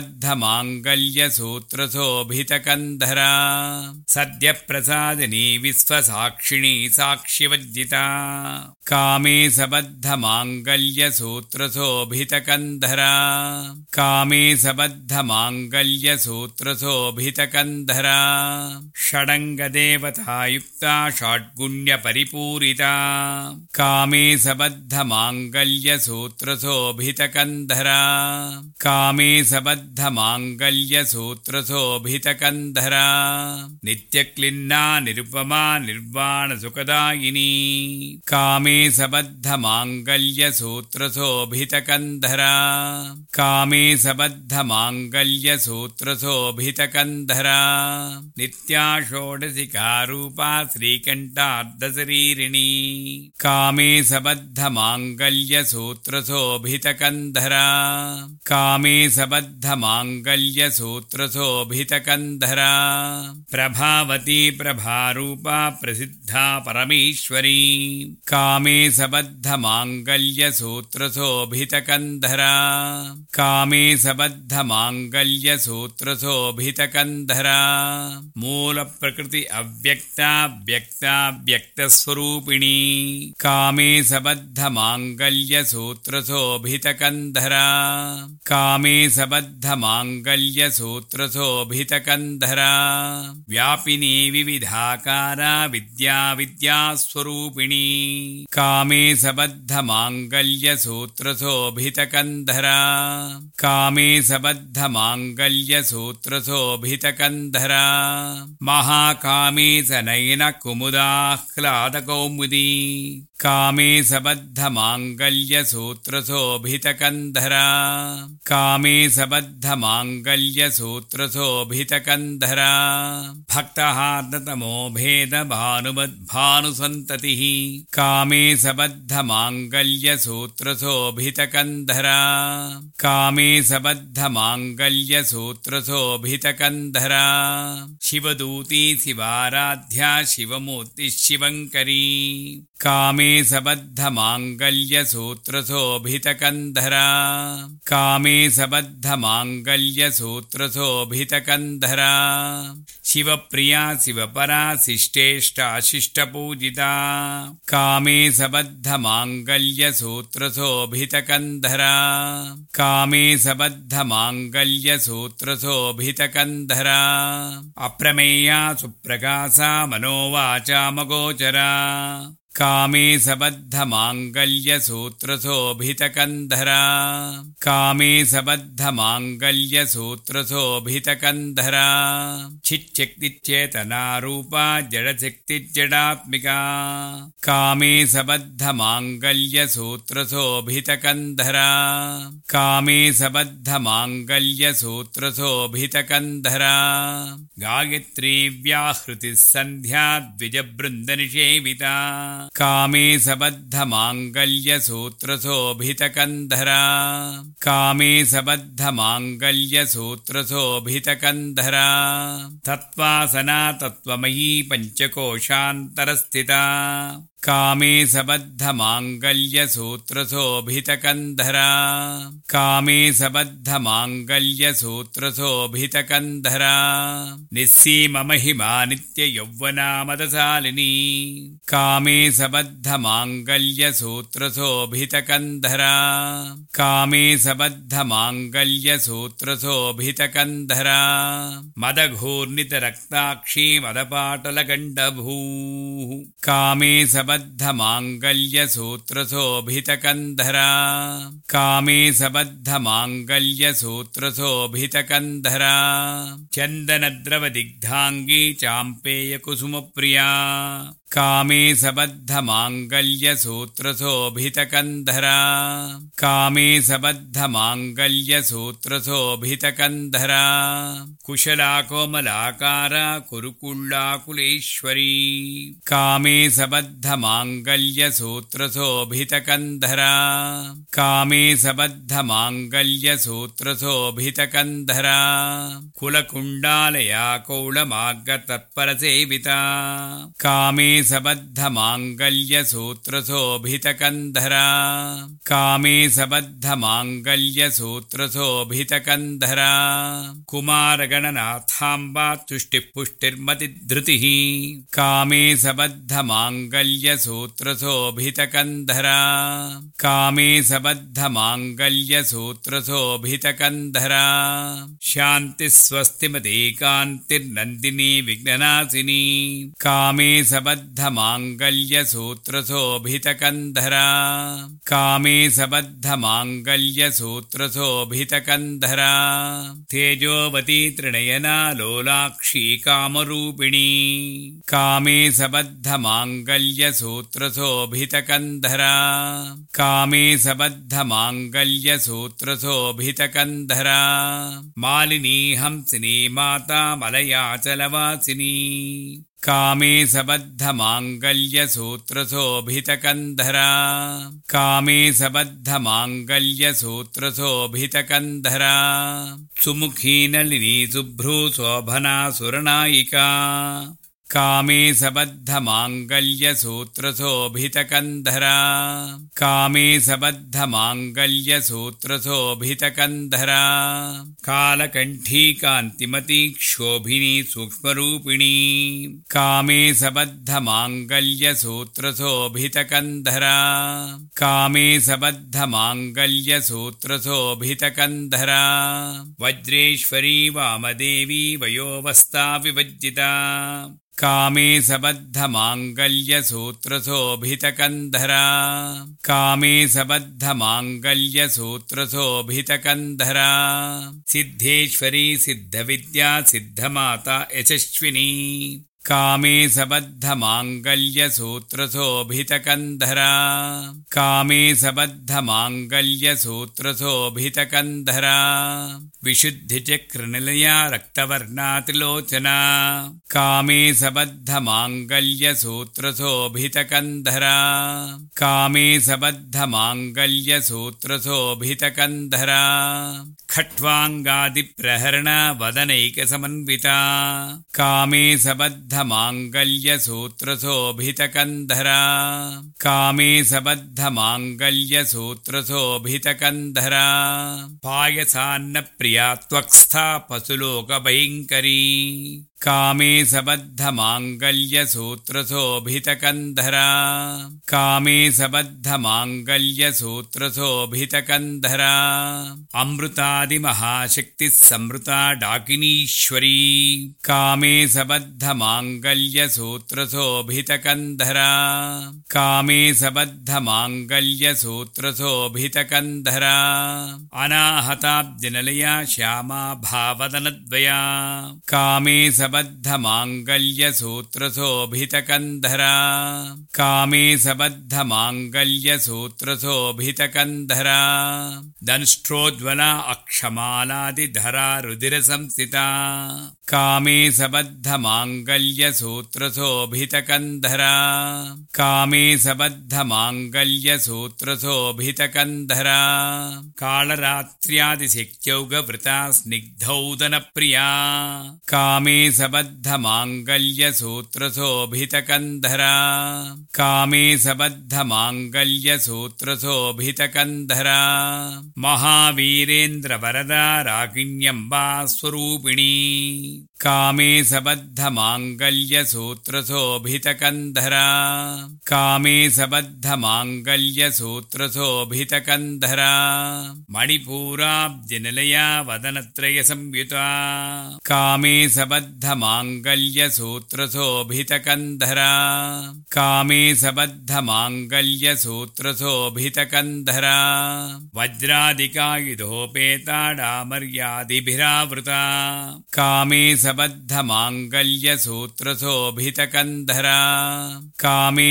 सबद्धमाङ्गल्यसूत्रशोभितकन्धरा सद्यप्रसादिनी विश्वसाक्षिणी साक्षिवज्जिता कामे सबद्धमाङ्गल्यसूत्रशोभितकन्धरा कामे सबद्धमाङ्गल्यसूत्रशोभितकन्धरा षडङ्गदेवतायुक्ता षड्गुण्यपरिपूरिता कामे सबद्धमाङ्गल्यसूत्रशोभितकन्धरा कामे सबद्धमाङ्गल्यसूत्रशोभितकन्धरा नित्यक्लिन्ना निरुपमा निर्वाणसुखदायिनी कामे सबद्धमाङ्गल्यसूत्रशोभितकन्धरा कामे सबद्धमाङ्गल्यसूत्रशोभितकन्धरा नित्या षोडशिकारूपा श्रीकण्ठार्धशरीरिणी कामे सबद्धमाङ्गल्यसूत्रशोभितकन्धरा कामे सबद्धमाङ्गल्यसूत्रशोभितकन्धरा प्रभावती प्रभारूपा प्रसिद्धा परमेश्वरी कामे सबद्ध सबद्धमाङ्गल्यसूत्रशोभितकन्धरा कामे सबद्धमाङ्गल्यसूत्रशोभितकन्धरा मूलप्रकृति अव्यक्ता व्यक्ता व्यक्तस्वरूपिणी कामे सबद्धमाङ्गल्यसूत्रशोभितकन्धरा कामे सबद्धमाङ्गल्यसूत्रशोभितकन्धरा व्यापिनी विविधाकारा विद्या विद्यास्वरूपिणी कामे सबद्धमाङ्गल्यसूत्रशोभितकन्धरा कामे सबद्धमाङ्गल्यसूत्रशोभितकन्धरा महाकामे सनयनकुमुदाह्लादकौमुदी कामे सबद्धमाङ्गल्यसूत्रशोभितकन्धरा कामे सबद्धमाङ्गल्यसूत्रशोभितकन्धरा भक्तहार्दतमो भेदभानुमद्भानुसन्ततिः कामे सबद्धमाङ्गल्यसूत्रशोभितकन्धरा कामे सबद्धमाङ्गल्यसूत्रशोभितकन्धरा शिवदूती शिवाराध्या शिवमूर्तिः शिवङ्करी कामे सबद्धमाङ्गल्यसूत्रशोभितकन्धरा कामे सबद्धमाङ्गल्यसूत्रशोभितकन्धरा शिवप्रिया शिवपरा शिष्टेष्टाशिष्टपूजिता कामे सबद्धमाङ्गल्यसूत्रशोभितकन्धरा कामे सबद्धमाङ्गल्यसूत्रशोभितकन्धरा अप्रमेया सुप्रकाशा मनोवाचामगोचरा कामे सबद्धमाङ्गल्यसूत्रशोभितकन्धरा कामे सबद्धमाङ्गल्यसूत्रशोभितकन्धरा चिच्छक्तिचेतनारूपा जडशक्तिजडात्मिका कामे सबद्धमाङ्गल्यसूत्रशोभितकन्धरा कामे सबद्धमाङ्गल्यसूत्रशोभितकन्धरा गायत्री व्याहृतिः सन्ध्या द्विजबृन्दनिषेविता कामे सबद्धमाङ्गल्यसूत्रशोभितकन्धरा कामे सबद्धमाङ्गल्यसूत्रशोभितकन्धरा तत्त्वासना तत्त्वमयी पञ्चकोशान्तरस्थिता कामे सबद्धमाङ्गल्यसूत्रशोभितकन्धरा कामे सबद्धमाङ्गल्यसूत्रशोभितकन्धरा निस्सीममहिमा नित्ययौवनामदशालिनी कामे सबद्धमाङ्गल्यसूत्रशोभितकन्धरा कामे सबद्धमाङ्गल्यसूत्रशोभितकन्धरा मदघूर्णितरक्ताक्षी मदपाटलगण्डभूः कामे सबद्धमाङ्गल्यसूत्रशोभितकन्धरा कामे सबद्धमाङ्गल्यसूत्रशोभितकन्धरा चन्दनद्रवदिग्धाङ्गी चाम्पेयकुसुमप्रिया कामे सबद्धमाङ्गल्यसूत्रशोभितकन्धरा कामे सबद्धमाङ्गल्यसूत्रशोभितकन्धरा कुशला कोमलाकारा कुरुकुल्लाकुलेश्वरी कामे सबद्धमाङ्गल्यसूत्रशोभितकन्धरा कामे सबद्धमाङ्गल्यसूत्रशोभितकन्धरा कुलकुण्डालया कौलमार्गतत्परसेविता कामे सबद्धमाङ्गल्यसूत्रशोभितकन्धरा कामे सबद्धमाङ्गल्यसूत्रशोभितकन्धरा कुमारगणनाथाम्बा तुष्टिः पुष्टिर्मतिधृतिः कामे सबद्धमाङ्गल्यसूत्रशोभितकन्धरा कामे सबद्धमाङ्गल्यसूत्रशोभितकन्धरा शान्तिः स्वस्तिमती कान्तिर्नन्दिनी विघ्ननाशिनी कामे सबद्धमाङ्गल्यसूत्रशोभितकन्धरा कामे सबद्धमाङ्गल्यसूत्रशोभितकन्धरा तेजोवती त्रिनयना लोलाक्षी कामरूपिणी कामे सबद्धमाङ्गल्यसूत्रशोभितकन्धरा कामे सबद्धमाङ्गल्यसूत्रशोभितकन्धरा मालिनी हंसिनी माता मलयाचलवासिनी कामे सबद्धमाङ्गल्यसूत्रशोभितकन्धरा कामे सबद्धमाङ्गल्यसूत्रशोभितकन्धरा सुमुखी नलिनी शुभ्रू शोभना सुरनायिका कामे सबद्धमाङ्गल्यसूत्रशोभितकन्धरा कामे सबद्धमाङ्गल्यसूत्रशोभितकन्धरा कालकण्ठी कान्तिमती क्षोभिनी सूक्ष्मरूपिणी कामे सबद्धमाङ्गल्यसूत्रशोभितकन्धरा कामे सबद्धमाङ्गल्यसूत्रशोभितकन्धरा वज्रेश्वरी वामदेवी वयोवस्था विभज्जिता कामे सबद्धमाङ्गल्यसूत्रशोभितकन्धरा कामे सबद्धमाङ्गल्यसूत्रशोभितकन्धरा सिद्धेश्वरी सिद्धविद्या सिद्धमाता यशस्विनी कामे सबद्धमाङ्गल्यसूत्रशोभितकन्धरा कामे सबद्धमाङ्गल्यसूत्रशोभितकन्धरा विशुद्धिचक्रनिलया रक्तवर्णा त्रिलोचना कामे सबद्धमाङ्गल्यसूत्रशोभितकन्धरा कामे सबद्धमाङ्गल्यसूत्रशोभितकन्धरा खट्वाङ्गादिप्रहरणा वदनैकसमन्विता कामे सबद्धमाङ्गल्यसूत्रशोभितकन्धरा कामे सबद्धमाङ्गल्यसूत्रशोभितकन्धरा पायसान्नप्रिया त्वक्स्था पशुलोकभयङ्करी कामे सबद्धमाङ्गल्यसूत्रशोभितकन्धरा कामे सबद्धमाङ्गल्यसूत्रशोभितकन्धरा अमृतादिमहाशक्तिः संवृता डाकिनीश्वरी कामे सबद्धमाङ्गल्यसूत्रशोभितकन्धरा कामे सबद्धमाङ्गल्यसूत्रशोभितकन्धरा अनाहताब्जनिलया श्यामा भावदनद्वया कामे सबद्धमाङ्गल्यसूत्रशोभितकन्धरा कामे सबद्धमाङ्गल्यसूत्रशोभितकन्धरा दंष्ट्रोज्ज्वला अक्षमालादिधरा रुधिरसंस्थिता कामे सबद्धमाङ्गल्यसूत्रशोभितकन्धरा कामे सबद्धमाङ्गल्यसूत्रशोभितकन्धरा कालरात्र्यादिशक्त्यौगवृता स्निग्धौदनप्रिया कामे सबद्धमाङ्गल्यसूत्रशोभितकन्धरा कामे सबद्धमाङ्गल्यसूत्रशोभितकन्धरा महावीरेन्द्रवरदा रागिण्यम्बा स्वरूपिणी कामे सबद्धमाङ्गल्यसूत्रशोभितकन्धरा कामे सबद्धमाङ्गल्यसूत्रशोभितकन्धरा मणिपूराब्जनिलया वदनत्रयसंयुता कामे सबद्धमाङ्गल्यसूत्रशोभितकन्धरा कामे सबद्धमाङ्गल्यसूत्रशोभितकन्धरा वज्रादिकायुधोपेता डामर्यादिभिरावृता कामे सबद्धमाङ्गल्यसूत्रशोभितकन्धरा कामे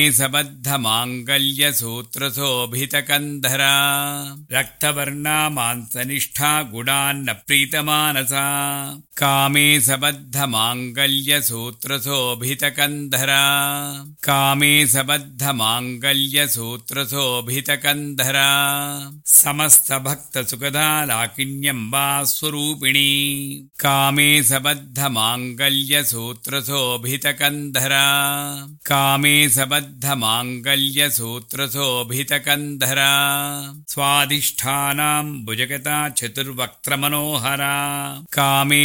सबद्धमाङ्गल्यसूत्रशोभितकन्धरा रक्तवर्णा मांसनिष्ठा गुणान्न प्रीतमानसा कामे सबद्धमाङ्गल्यसूत्रशोभितकन्धरा कामे सबद्धमाङ्गल्यसूत्रशोभितकन्धरा समस्तभक्तसुखदा लाकिन्यम्बा स्वरूपिणी कामे सबद्धमाङ्गल्यसूत्रशोभितकन्धरा कामे सबद्धमाङ्गल्यसूत्रशोभितकन्धरा स्वाधिष्ठानां भुजगता चतुर्वक्त्रमनोहरा कामे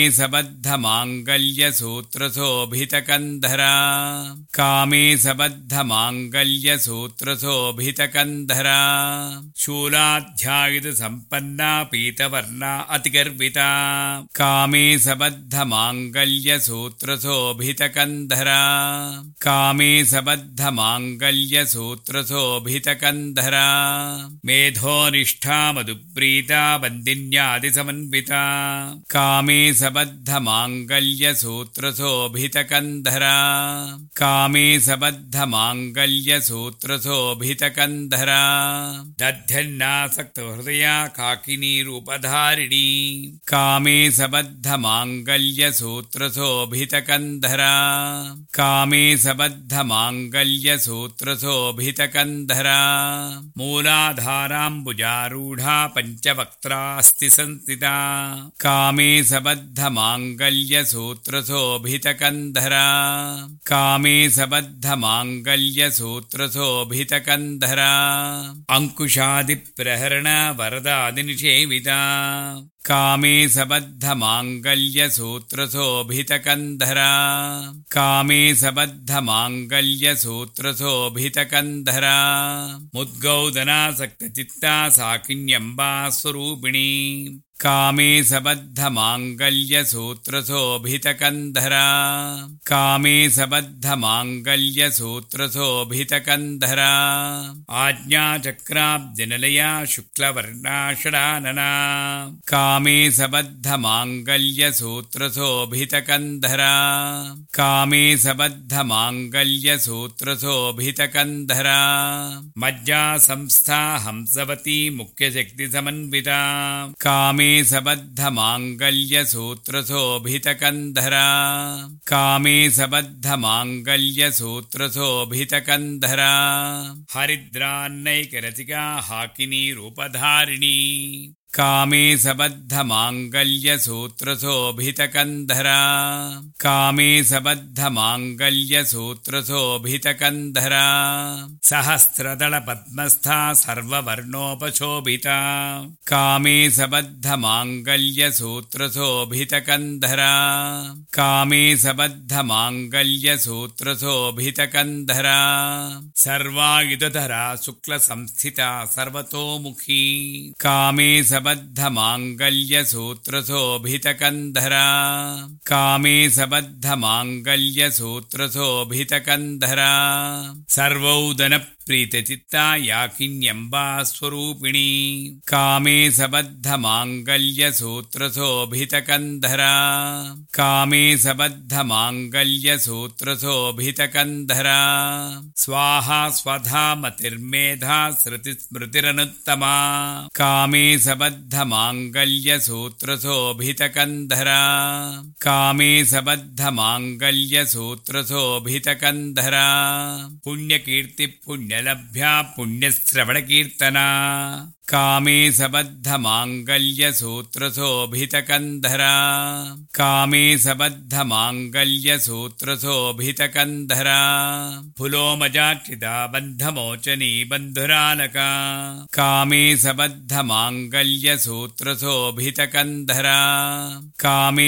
सबद्धमाङ्गल्यसूत्रशोभितकन्धरा कामे सबद्धमाङ्गल्यसूत्रशोभितकन्धरा शूलाध्यायुधसम्पन्ना पीतवर्णा अतिगर्विता कामे सबद्धमाङ्गल्यसूत्रशोभितकन्धरा कामे सबद्धमाङ्गल्यसूत्रशोभितकन्धरा मेधोनिष्ठा मधुप्रीता वन्दिन्यादिसमन्विता कामे सबद्धमाङ्गल्यसूत्रशोभितकन्धरा कामे सबद्धमाङ्गल्यसूत्रशोभितकन्धरा दध्यन्नासक्तहृदया काकिनीरूपधारिणी कामे सबद्धमाङ्गल्यसूत्रशोभितकन्धरा कामे सबद्धमाङ्गल्यसूत्रशोभितकन्धरा मूलाधाराम्बुजारूढा पञ्चवक्त्रास्ति संस्थिता कामे सबद्धमाङ्गल्यसूत्रशोभितकन्धरा सूत्रशोभितकन्धरा कामे सबद्धमाङ्गल्यसूत्रशोभितकन्धरा अङ्कुशादिप्रहरण वरदादिनिषेविता कामे सबद्धमाङ्गल्यसूत्रशोभितकन्धरा कामे सबद्धमाङ्गल्यसूत्रशोभितकन्धरा मुद्गौदनासक्तचित्ता साकिन्यम्बा स्वरूपिणी कामे सबद्धमाङ्गल्यसूत्रशोभितकन्धरा कामे सबद्धमाङ्गल्यसूत्रशोभितकन्धरा आज्ञाचक्राब्जनिलया शुक्लवर्णा षडानना कामे सबद्धमाङ्गल्यसूत्रशोभितकन्धरा कामे सबद्धमाङ्गल्यसूत्रशोभितकन्धरा मज्जा संस्था हंसवती मुख्यशक्तिसमन्विता कामे सबद्धमाङ्गल्यसूत्रशोभितकन्धरा कामे सबद्धमाङ्गल्यसूत्रशोभितकन्धरा हरिद्रान्नैकरसिका हाकिनी रूपधारिणी कामे सबद्धमाङ्गल्यसूत्रशोभितकन्धरा कामे सबद्धमाङ्गल्यसूत्रशोभितकन्धरा सहस्रदलपद्मस्था सर्ववर्णोपशोभिता कामे सबद्धमाङ्गल्यसूत्रशोभितकन्धरा कामे सबद्धमाङ्गल्यसूत्रशोभितकन्धरा सर्वायुधधरा शुक्लसंस्थिता सर्वतोमुखी कामे सबद्धमाङ्गल्यसूत्रशोभितकन्धरा कामे सबद्धमाङ्गल्यसूत्रशोभितकन्धरा सर्वौदनप्रीतचित्ता याकिन्यम्बा स्वरूपिणी कामे सबद्धमाङ्गल्यसूत्रशोभितकन्धरा कामे सबद्धमाङ्गल्यसूत्रशोभितकन्धरा स्वाहा स्वधा मतिर्मेधा श्रुतिस्मृतिरनुत्तमा कामे सबद्धमाङ्गल्यसूत्रशोभितकन्धरा कामे सबद्धमाङ्गल्यसूत्रशोभितकन्धरा पुण्यकीर्तिपुण्यलभ्या पुण्यश्रवणकीर्तना कामे सबद्धमाङ्गल्यसूत्रशोभितकन्धरा कामे सबद्धमाङ्गल्यसूत्रशोभितकन्धरा फुलोमजाक्षिता बन्धमोचनी बन्धुरालका कामे सबद्धमाङ्गल्यसूत्रशोभितकन्धरा कामे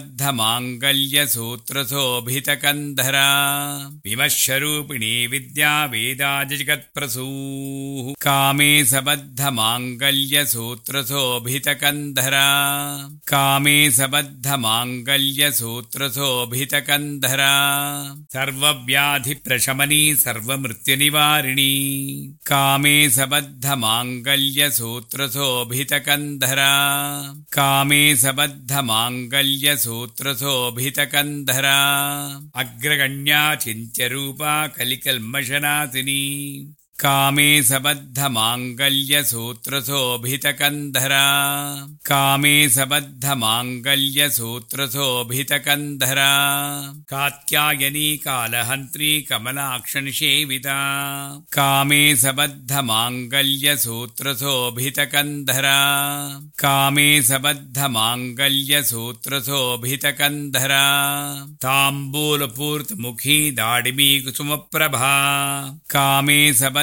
सबद्धमाङ्गल्यसूत्रशोभितकन्धरा विमर्शरूपिणी विद्या वेदाजगत्प्रसूः कामे सबद्धमाङ्गल्यसूत्रशोभितकन्धरा कामे सबद्धमाङ्गल्यसूत्रशोभितकन्धरा सर्वव्याधिप्रशमनी सर्वमृत्युनिवारिणी कामे सबद्धमाङ्गल्यसूत्रशोभितकन्धरा कामे सबद्धमाङ्गल्यसूत्रशोभितकन्धरा अग्रगण्या चिन्त्यरूपा कलिकल्मषनाशिनी कामे सबद्धमाङ्गल्यसूत्रशोभितकन्धरा कामे सबद्धमाङ्गल्यसूत्रशोभितकन्धरा कात्यायनी कालहन्त्री कमलाक्षनिषेविता कामे सबद्धमाङ्गल्यसूत्रशोभितकन्धरा कामे सबद्धमाङ्गल्यसूत्रशोभितकन्धरा ताम्बूलपूर्तमुखी दाडिमी कुसुमप्रभा कामे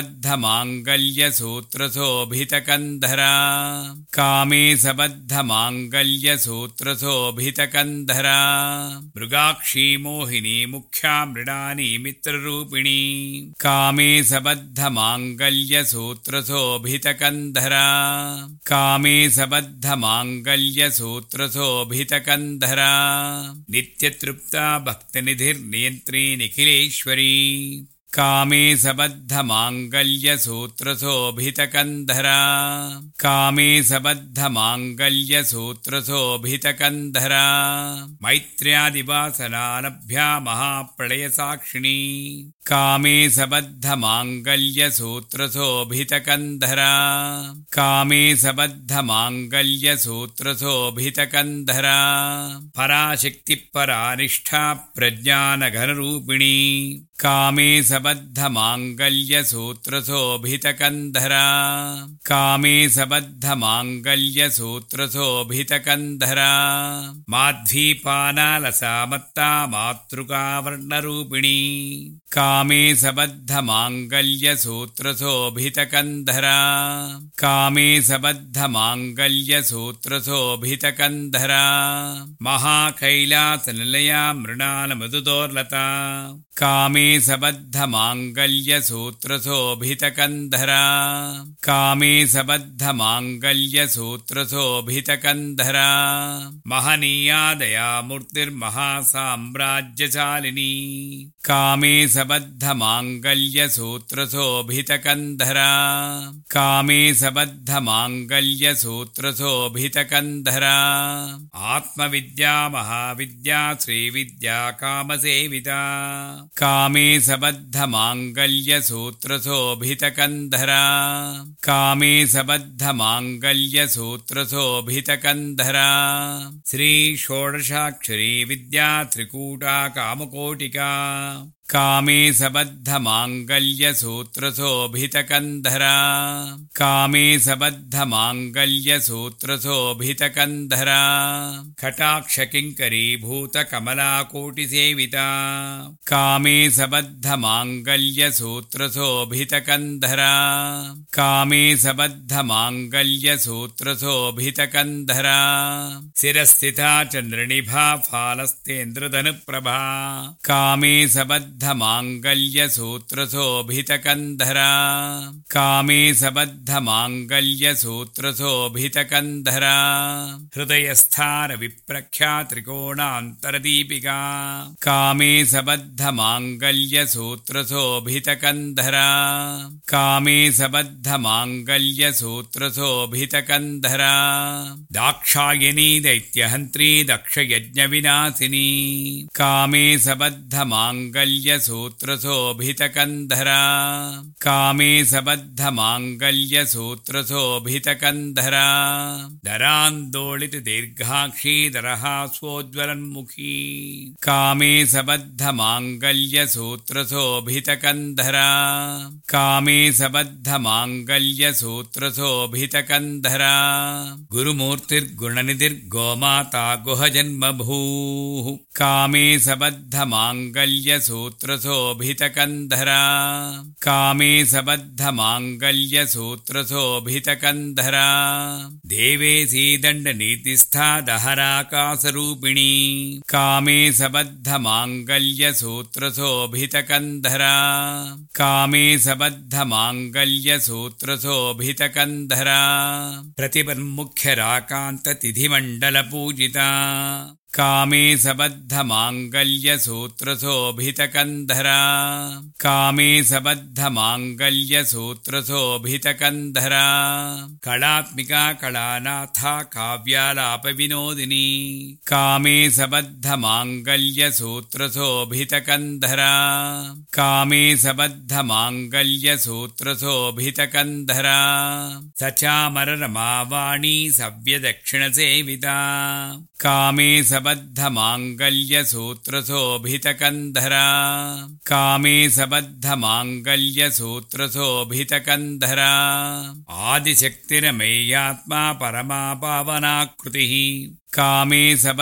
सबद्धमाङ्गल्यसूत्रशोभितकन्धरा कामे सबद्धमाङ्गल्यसूत्रशोभितकन्धरा मृगाक्षी मोहिनी मुख्या मृडानी मित्ररूपिणी कामे सबद्धमाङ्गल्यसूत्रशोभितकन्धरा कामे सबद्धमाङ्गल्यसूत्रशोभितकन्धरा नित्यतृप्ता भक्तनिधिर्नियन्त्री निखिलेश्वरी कामे सबद्धमाङ्गल्यसूत्रशोभितकन्धरा कामे सबद्धमाङ्गल्यसूत्रशोभितकन्धरा मैत्र्यादिवासनालभ्या महाप्रलयसाक्षिणी कामे सबद्धमाङ्गल्यसूत्रशोभितकन्धरा कामे सबद्धमाङ्गल्यसूत्रशोभितकन्धरा पराशक्तिपरानिष्ठा प्रज्ञानघनरूपिणी कामे सबद्धमाङ्गल्यसूत्रशोभितकन्धरा कामे सबद्धमाङ्गल्यसूत्रशोभितकन्धरा माध्वीपानालसामत्ता मातृकावर्णरूपिणी कामे सबद्धमाङ्गल्यसूत्रशोभितकन्धरा कामे सबद्धमाङ्गल्यसूत्रशोभितकन्धरा महाकैलासनिलया मृणालमधुदोर्लता कामे सबद्धमाङ्गल्यसूत्रशोभितकन्धरा कामे सबद्धमाङ्गल्यसूत्रशोभितकन्धरा महनीया दयामूर्तिर्महासाम्राज्यशालिनी कामे सबद्धमाङ्गल्यसूत्रशोभितकन्धरा कामे सबद्धमाङ्गल्यसूत्रशोभितकन्धरा आत्मविद्या महाविद्या श्रीविद्या कामसेविता कामे सबद्धमाङ्गल्यसूत्रशोभितकन्धरा कामे सबद्धमाङ्गल्यसूत्रशोभितकन्धरा श्रीषोडशाक्षरी विद्या त्रिकूटा कामकोटिका कामे सबद्धमाङ्गल्यसूत्रशोभितकन्धरा कामे सबद्धमाङ्गल्यसूत्रशोभितकन्धरा कटाक्षकिङ्करीभूतकमलाकोटिसेविता कामे सबद्धमाङ्गल्यसूत्रशोभितकन्धरा कामे सबद्धमाङ्गल्यसूत्रशोभितकन्धरा शिरस्थिता चन्द्रनिभा फालस्तेन्द्रधनुप्रभा कामे सबद्धमाङ्गल्यसूत्रशोभितकन्धरा कामे सबद्धमाङ्गल्यसूत्रशोभितकन्धरा हृदयस्थानविप्रख्या त्रिकोणान्तरदीपिका कामे सबद्धमाङ्गल्यसूत्रशोभितकन्धरा कामे सबद्धमाङ्गल्यसूत्रशोभितकन्धरा दाक्षायणी दैत्यहन्त्री दक्षयज्ञविनाशिनी कामे सबद्धमाङ्गल्यसूत्रशोभितकन्धरा कामे सबद्धमाङ्गल्यसूत्रशोभितकन्धरा दरान्दोलितदीर्घाक्षी दरहास्वोज्ज्वलन्मुखी कामे सबद्धमाङ्गल्यसूत्रशोभितकन्धरा कामे सबद्धमाङ्गल्यसूत्रशोभितकन्धरा गुरुमूर्तिर्गुणनिधिर्गोमाता गुहजन्मभूः कामे सबद्धमाङ्गल्यसूत्रशोभितकन्धरा कामे सबद्धमाङ्गल्यसूत्रशोभितकन्धरा देवेशी दण्डनीतिस्था दहराकाशरूपिणी कामे सबद्धमाङ्गल्यसूत्रशोभितकन्धरा कामे सबद्धमाङ्गल्यसूत्रशोभितकन्धरा प्रतिपन्मुख्यराकान्ततिथिमण्डलपूजिता कामे सबद्धमाङ्गल्यसूत्रशोभितकन्धरा कामे सबद्धमाङ्गल्यसूत्रशोभितकन्धरा कलात्मिका कलानाथा काव्यालापविनोदिनी कामे सबद्धमाङ्गल्यसूत्रशोभितकन्धरा कामे सबद्धमाङ्गल्यसूत्रशोभितकन्धरा सचामररमावाणी सव्यदक्षिणसेविता कामे सबद्धमाङ्गल्यसूत्रशोभितकन्धरा कामे सबद्धमाङ्गल्यसूत्रशोभितकन्धरा आदिशक्तिरमेयात्मा परमा पावनाकृतिः कामे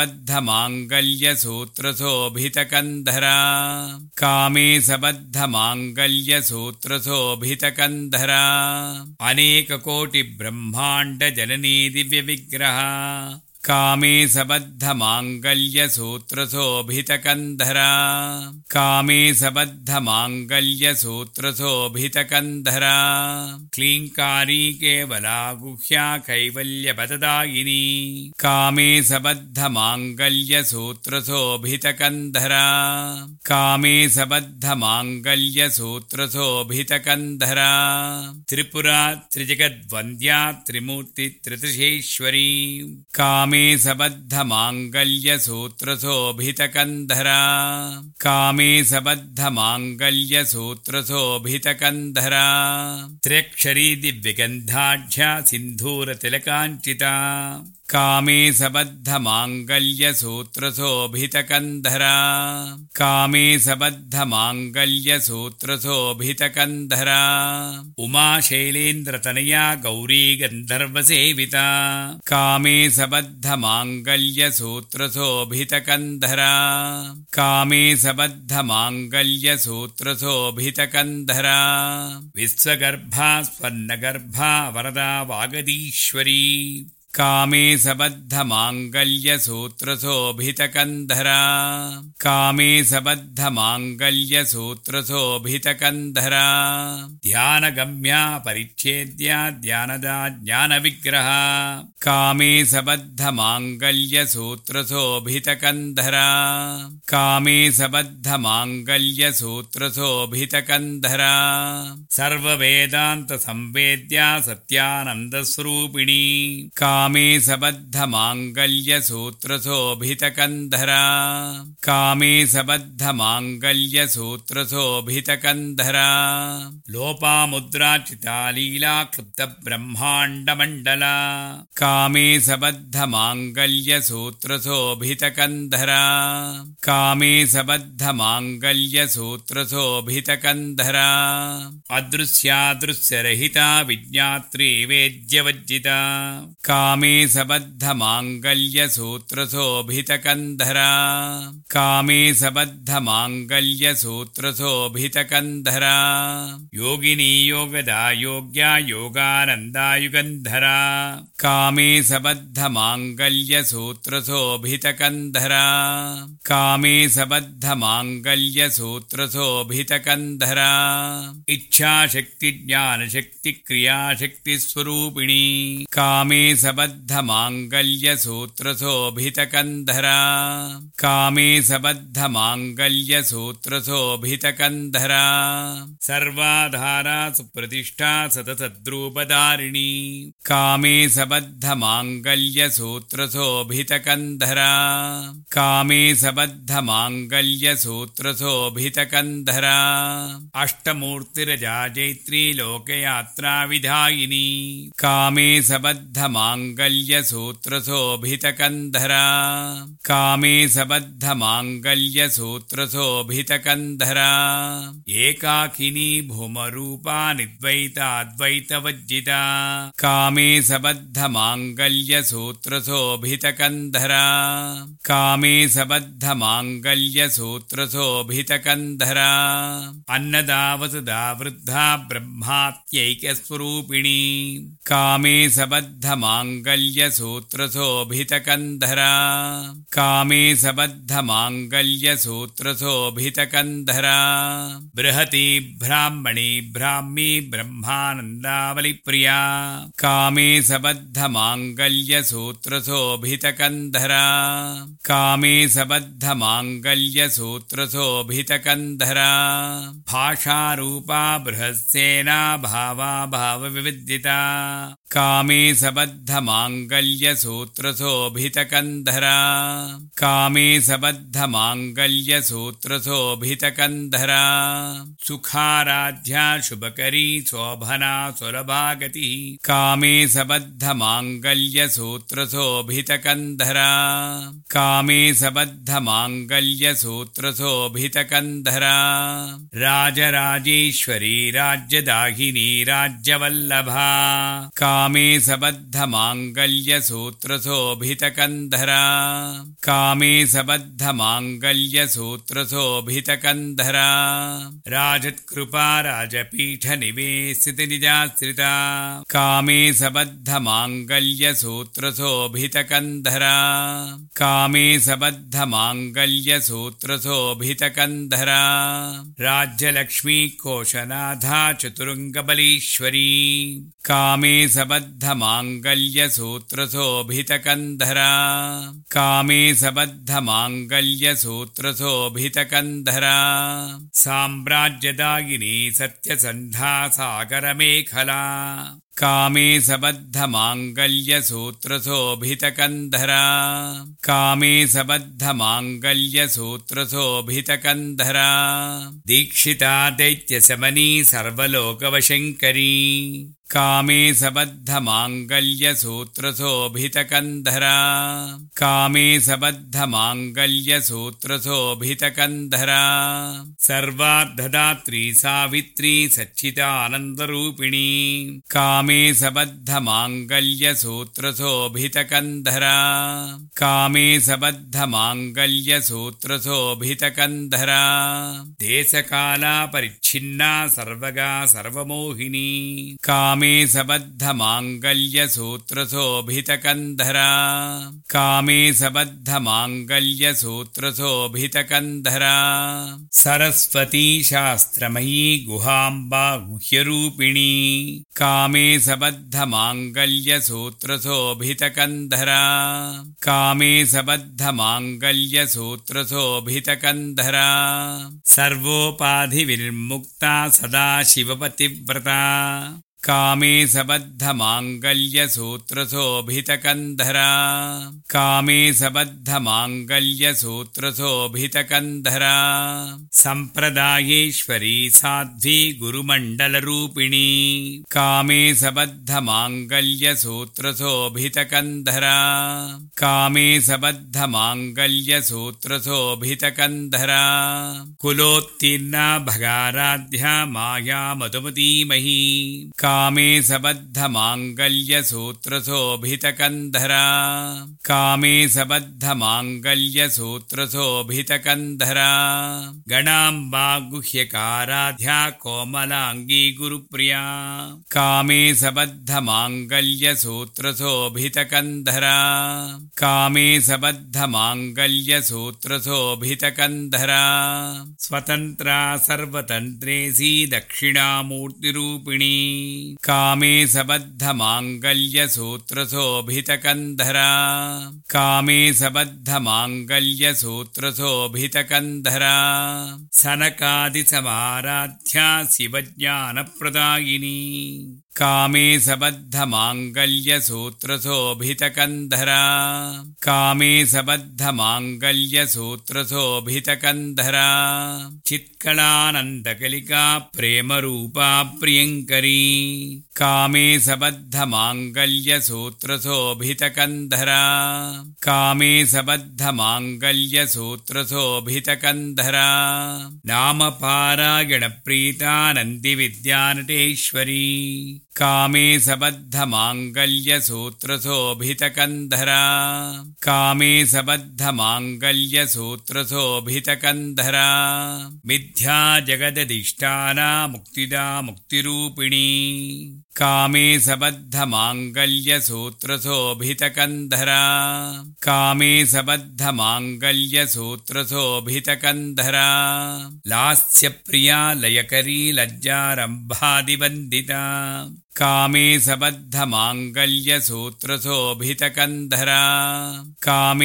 सबद्धमाङ्गल्यसूत्रशोभितकन्धरा कामे सबद्धमाङ्गल्यसूत्रशोभितकन्धरा अनेककोटिब्रह्माण्डजननी दिव्यविग्रहा कामे सबद्धमाङ्गल्यसूत्रशोभितकन्धरा कामे सबद्धमाङ्गल्यसूत्रशोभितकन्धरा क्लीङ्कारी केवला गुह्या कैवल्यपददायिनी कामे सबद्धमाङ्गल्यसूत्रशोभितकन्धरा कामे सबद्धमाङ्गल्यसूत्रशोभितकन्धरा त्रिपुरा त्रिजगद्वन्द्या त्रिमूर्तित्रिदशेश्वरी कामे कामे सबद्धमाङ्गल्यसूत्रशोभितकन्धरा कामे सबद्धमाङ्गल्यसूत्रशोभितकन्धरा त्र्यक्षरी दिव्यगन्धाढ्या सिन्धूरतिलकाञ्चिता कामे सबद्धमाङ्गल्यसूत्रशोभितकन्धरा कामे सबद्धमाङ्गल्यसूत्रशोभितकन्धरा उमाशैलेन्द्रतनया गौरी गन्धर्वसेविता कामे सबद्धमाङ्गल्यसूत्रशोभितकन्धरा कामे सबद्धमाङ्गल्यसूत्रशोभितकन्धरा विश्वगर्भा स्वर्णगर्भा वरदा वागदीश्वरी कामे सबद्धमाङ्गल्यसूत्रशोभितकन्धरा कामे सबद्धमाङ्गल्यसूत्रशोभितकन्धरा ध्यानगम्या परिच्छेद्या ध्यानदा ज्ञानविग्रहा कामे सबद्धमाङ्गल्यसूत्रशोभितकन्धरा कामे सबद्धमाङ्गल्यसूत्रशोभितकन्धरा सर्ववेदान्तसंवेद्या सत्यानन्दस्वरूपिणी कामे सबद्धमाङ्गल्यसूत्रशोभितकन्धरा कामे सबद्धमाङ्गल्यसूत्रशोभितकन्धरा लोपामुद्राचिता लीला क्लुप्तब्रह्माण्डमण्डला कामे सबद्धमाङ्गल्यसूत्रशोभितकन्धरा कामे सबद्धमाङ्गल्यसूत्रशोभितकन्धरा अदृश्यादृश्यरहिता विज्ञात्री वेद्यवज्जिता कामे सबद्धमाङ्गल्यसूत्रशोभितकन्धरा कामे सबद्धमाङ्गल्यसूत्रशोभितकन्धरा योगिनी योगदा योग्या योगानन्दा युगन्धरा कामे सबद्धमाङ्गल्यसूत्रशोभितकन्धरा कामे सबद्धमाङ्गल्यसूत्रशोभितकन्धरा इच्छाशक्तिज्ञानशक्तिक्रियाशक्तिस्वरूपिणी कामे सबद्धमाङ्गल्यसूत्रशोभितकन्धरा कामे सबद्धमाङ्गल्यसूत्रशोभितकन्धरा सर्वाधारा सुप्रतिष्ठा सततद्रूपधारिणी कामे सबद्धमाङ्गल्यसूत्रशोभितकन्धरा कामे सबद्धमाङ्गल्यसूत्रशोभितकन्धरा अष्टमूर्तिरजा जैत्री लोकयात्रा विधायिनी कामे सबद्धमाङ्गल्यसूत्रशोभितकन्धरा कामे सबद्धमाङ्गल्यसूत्रशोभितकन्धरा एकाकिनी भूमरूपा निद्वैताद्वैतवज्जिता कामे सबद्धमाङ्गल्यसूत्रशोभितकन्धरा कामे सबद्धमाङ्गल्यसूत्रशोभितकन्धरा अन्नदा वसुधा वृद्धा ब्रह्मात्यैक्यस्वरूपिणी कामे सबद्धमाङ्गल्यसूत्रशोभितकन्धरा कामे सबद्धमाङ्गल्यसूत्रशोभितकन्धरा बृहती ब्राह्मणी ब्राह्मी ब्रह्मानन्दावलिप्रिया कामे सबद्धमाङ्गल्यसूत्रशोभितकन्धरा कामे सबद्धमाङ्गल्यसूत्रशोभितकन्धरा भाषारूपा बृहत्सेना भावा भावविविदिता कामे सबद्धमाङ्गल्यसूत्रशोभितकन्धरा कामे सबद्धमाङ्गल्यसूत्रशोभितकन्धरा सुखाराध्या शुभकरी शोभना सुलभागतिः कामे सबद्धमाङ्गल्यसूत्रशोभितकन्धरा कामे सबद्धमाङ्गल्यसूत्रशोभितकन्धरा राजराजेश्वरी राज्यदाहिनी राज्यवल्लभा कामे सबद्धमाङ्गल्यसूत्रशोभितकन्धरा कामे सबद्धमाङ्गल्यसूत्रशोभितकन्धरा राजत्कृपा राजपीठनिवेशितनिजाश्रिता कामे सबद्धमाङ्गल्यसूत्रशोभितकन्धरा कामे सबद्धमाङ्गल्यसूत्रशोभितकन्धरा राज्यलक्ष्मी कोशनाथा चतुरङ्गबलीश्वरी कामे सबद्धमाङ्गल्यसूत्रशोभितकन्धरा कामे सबद्धमाङ्गल्यसूत्रशोभितकन्धरा साम्राज्यदायिनी सत्यसन्धा सागरमेखला कामे सबद्धमाङ्गल्यसूत्रशोभितकन्धरा कामे सबद्धमाङ्गल्यसूत्रशोभितकन्धरा दीक्षिता दैत्यशमनी सर्वलोकवशङ्करी कामे सबद्धमाङ्गल्यसूत्रशोभितकन्धरा कामे सबद्धमाङ्गल्यसूत्रशोभितकन्धरा सर्वार्धदात्री सावित्री सच्चिदानन्दरूपिणी कामे सबद्धमाङ्गल्यसूत्रशोभितकन्धरा कामे सबद्धमाङ्गल्यसूत्रशोभितकन्धरा देशकालापरिच्छिन्ना सर्वगा सर्वमोहिनी कामे सबद्धमाङ्गल्यसूत्रशोभितकन्धरा कामे सबद्धमाङ्गल्यसूत्रशोभितकन्धरा सरस्वती शास्त्रमयी गुहाम्बा गुह्यरूपिणी कामे सबद्धमाङ्गल्यसूत्रशोभितकन्धरा कामे सबद्धमाङ्गल्यसूत्रशोभितकन्धरा सर्वोपाधिविर्मुक्ता सदा शिवपतिव्रता कामे सबद्धमाङ्गल्यसूत्रशोभितकन्धरा कामे सबद्धमाङ्गल्यसूत्रशोभितकन्धरा सम्प्रदायेश्वरी साध्वी गुरुमण्डलरूपिणी कामे सबद्धमाङ्गल्यसूत्रशोभितकन्धरा कामे सबद्धमाङ्गल्यसूत्रशोभितकन्धरा कुलोत्तीर्णा भगाराध्या माया मधुमतीमही कामे सबद्धमाङ्गल्यसूत्रशोभितकन्धरा कामे सबद्धमाङ्गल्यसूत्रशोभितकन्धरा गणाम्बा गुह्यकाराध्या कोमलाङ्गी गुरुप्रिया कामे सबद्धमाङ्गल्यसूत्रशोभितकन्धरा कामे सबद्धमाङ्गल्यसूत्रशोभितकन्धरा स्वतन्त्रा सर्वतन्त्रेसी दक्षिणामूर्तिरूपिणी कामे सबद्धमाङ्गल्यसूत्रशोभितकन्धरा कामे सबद्धमाङ्गल्यसूत्रशोभितकन्धरा सनकादिसमाराध्या शिवज्ञानप्रदायिनी कामे सबद्धमाङ्गल्यसूत्रशोभितकन्धरा कामे सबद्धमाङ्गल्यसूत्रशोभितकन्धरा चित्कलानन्दकलिका प्रेमरूपा प्रियङ्करी कामे सबद्धमाङ्गल्यसूत्रशोभितकन्धरा कामे सबद्धमाङ्गल्यसूत्रशोभितकन्धरा नामपारायणप्रीता नन्दिविद्यानटेश्वरी कामे सबद्धमाङ्गल्यसूत्रशोभितकन्धरा कामे सबद्धमाङ्गल्यसूत्रशोभितकन्धरा मिथ्या जगदधिष्ठाना मुक्तिदा मुक्तिरूपिणी कामे सबद्धमाङ्गल्यसूत्रशोभितकन्धरा कामे सबद्धमाङ्गल्यसूत्रशोभितकन्धरा लास्यप्रिया लयकरी लज्जारम्भादिवन्दिता कामे सबद्धमाङ्गल्यसूत्रशोभितकन्धरा कामे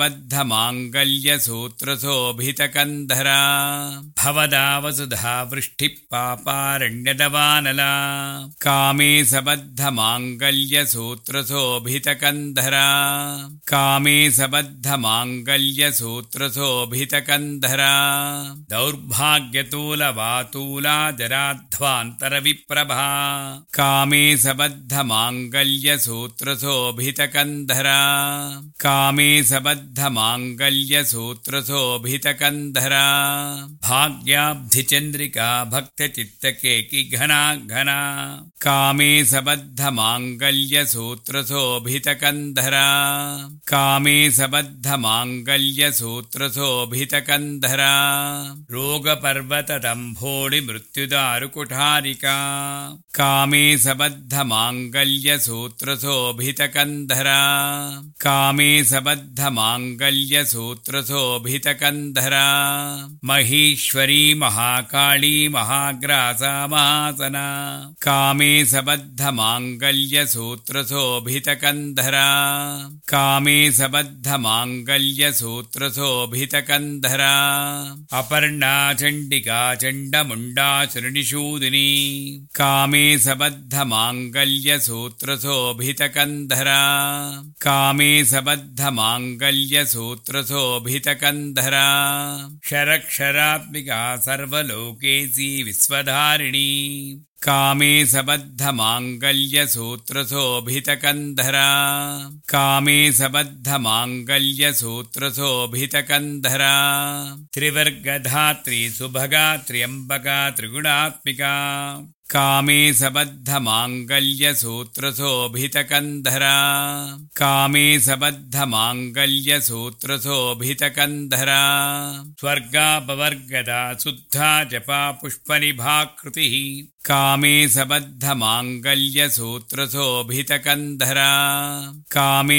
सबद्धमाङ्गल्यसूत्रशोभितकन्धरा भवदावसुधा वृष्टिः पापारण्यदवानला कामे सबद्धमाङ्गल्यसूत्रशोभितकन्धरा कामे सबद्धमाङ्गल्यसूत्रशोभितकन्धरा दौर्भाग्यतूलवातूला जराध्वान्तरविप्रभा कामे सबद्धमाङ्गल्यसूत्रशोभितकन्धरा कामे सबद्धमाङ्गल्यसूत्रशोभितकन्धरा भाग्याब्धिचन्द्रिका भक्तचित्तकेकि घना घना कामे सबद्धमाङ्गल्यसूत्रशोभितकन्धरा कामे सबद्धमाङ्गल्यसूत्रशोभितकन्धरा रोगपर्वतदम्भोळि मृत्युदारुकुठारिका कामे सबद्धमाङ्गल्यसूत्रशोभितकन्धरा कामे सबद्धमाङ्गल्यसूत्रशोभितकन्धरा महेश्वरी महाकाली महाग्रासा महासना कामे सबद्धमाङ्गल्यसूत्रशोभितकन्धरा कामे सबद्धमाङ्गल्यसूत्रशोभितकन्धरा अपर्णा चण्डिका चण्डमुण्डा शृणिशूदिनी कामे सबद्ध सबद्धमाङ्गल्यसूत्रशोभितकन्धरा कामे सबद्धमाङ्गल्यसूत्रशोभितकन्धरा क्षरक्षरात्मिका सर्वलोकेशी विश्वधारिणी कामे सबद्धमाङ्गल्यसूत्रशोभितकन्धरा कामे सबद्धमाङ्गल्यसूत्रशोभितकन्धरा त्रिवर्गधात्री सुभगा त्र्यम्बका त्रिगुणात्मिका कामे सबद्धमाङ्गल्यसूत्रशोभितकन्धरा कामे सबद्धमाङ्गल्यसूत्रशोभितकन्धरा स्वर्गापवर्गदा शुद्धा जपा पुष्पनिभाकृतिः कामे सबद्धमाङ्गल्यसूत्रशोभितकन्धरा कामे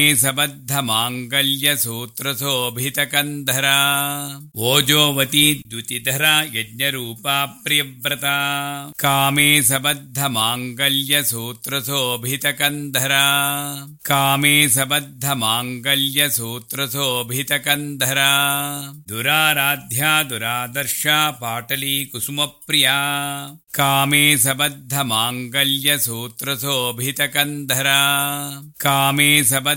सबद्धमाङ्गल्यसूत्रशोभितकन्धरा ओजोवती द्युतिधरा यज्ञरूपा प्रियव्रता कामे सबद्धमाङ्गल्यसूत्रशोभितकन्धरा कामे सबद्धमाङ्गल्यसूत्रशोभितकन्धरा दुराराध्या दुरादर्शा पाटली कुसुमप्रिया कामे सबद्धमाङ्गल्यसूत्रशोभितकन्धरा कामे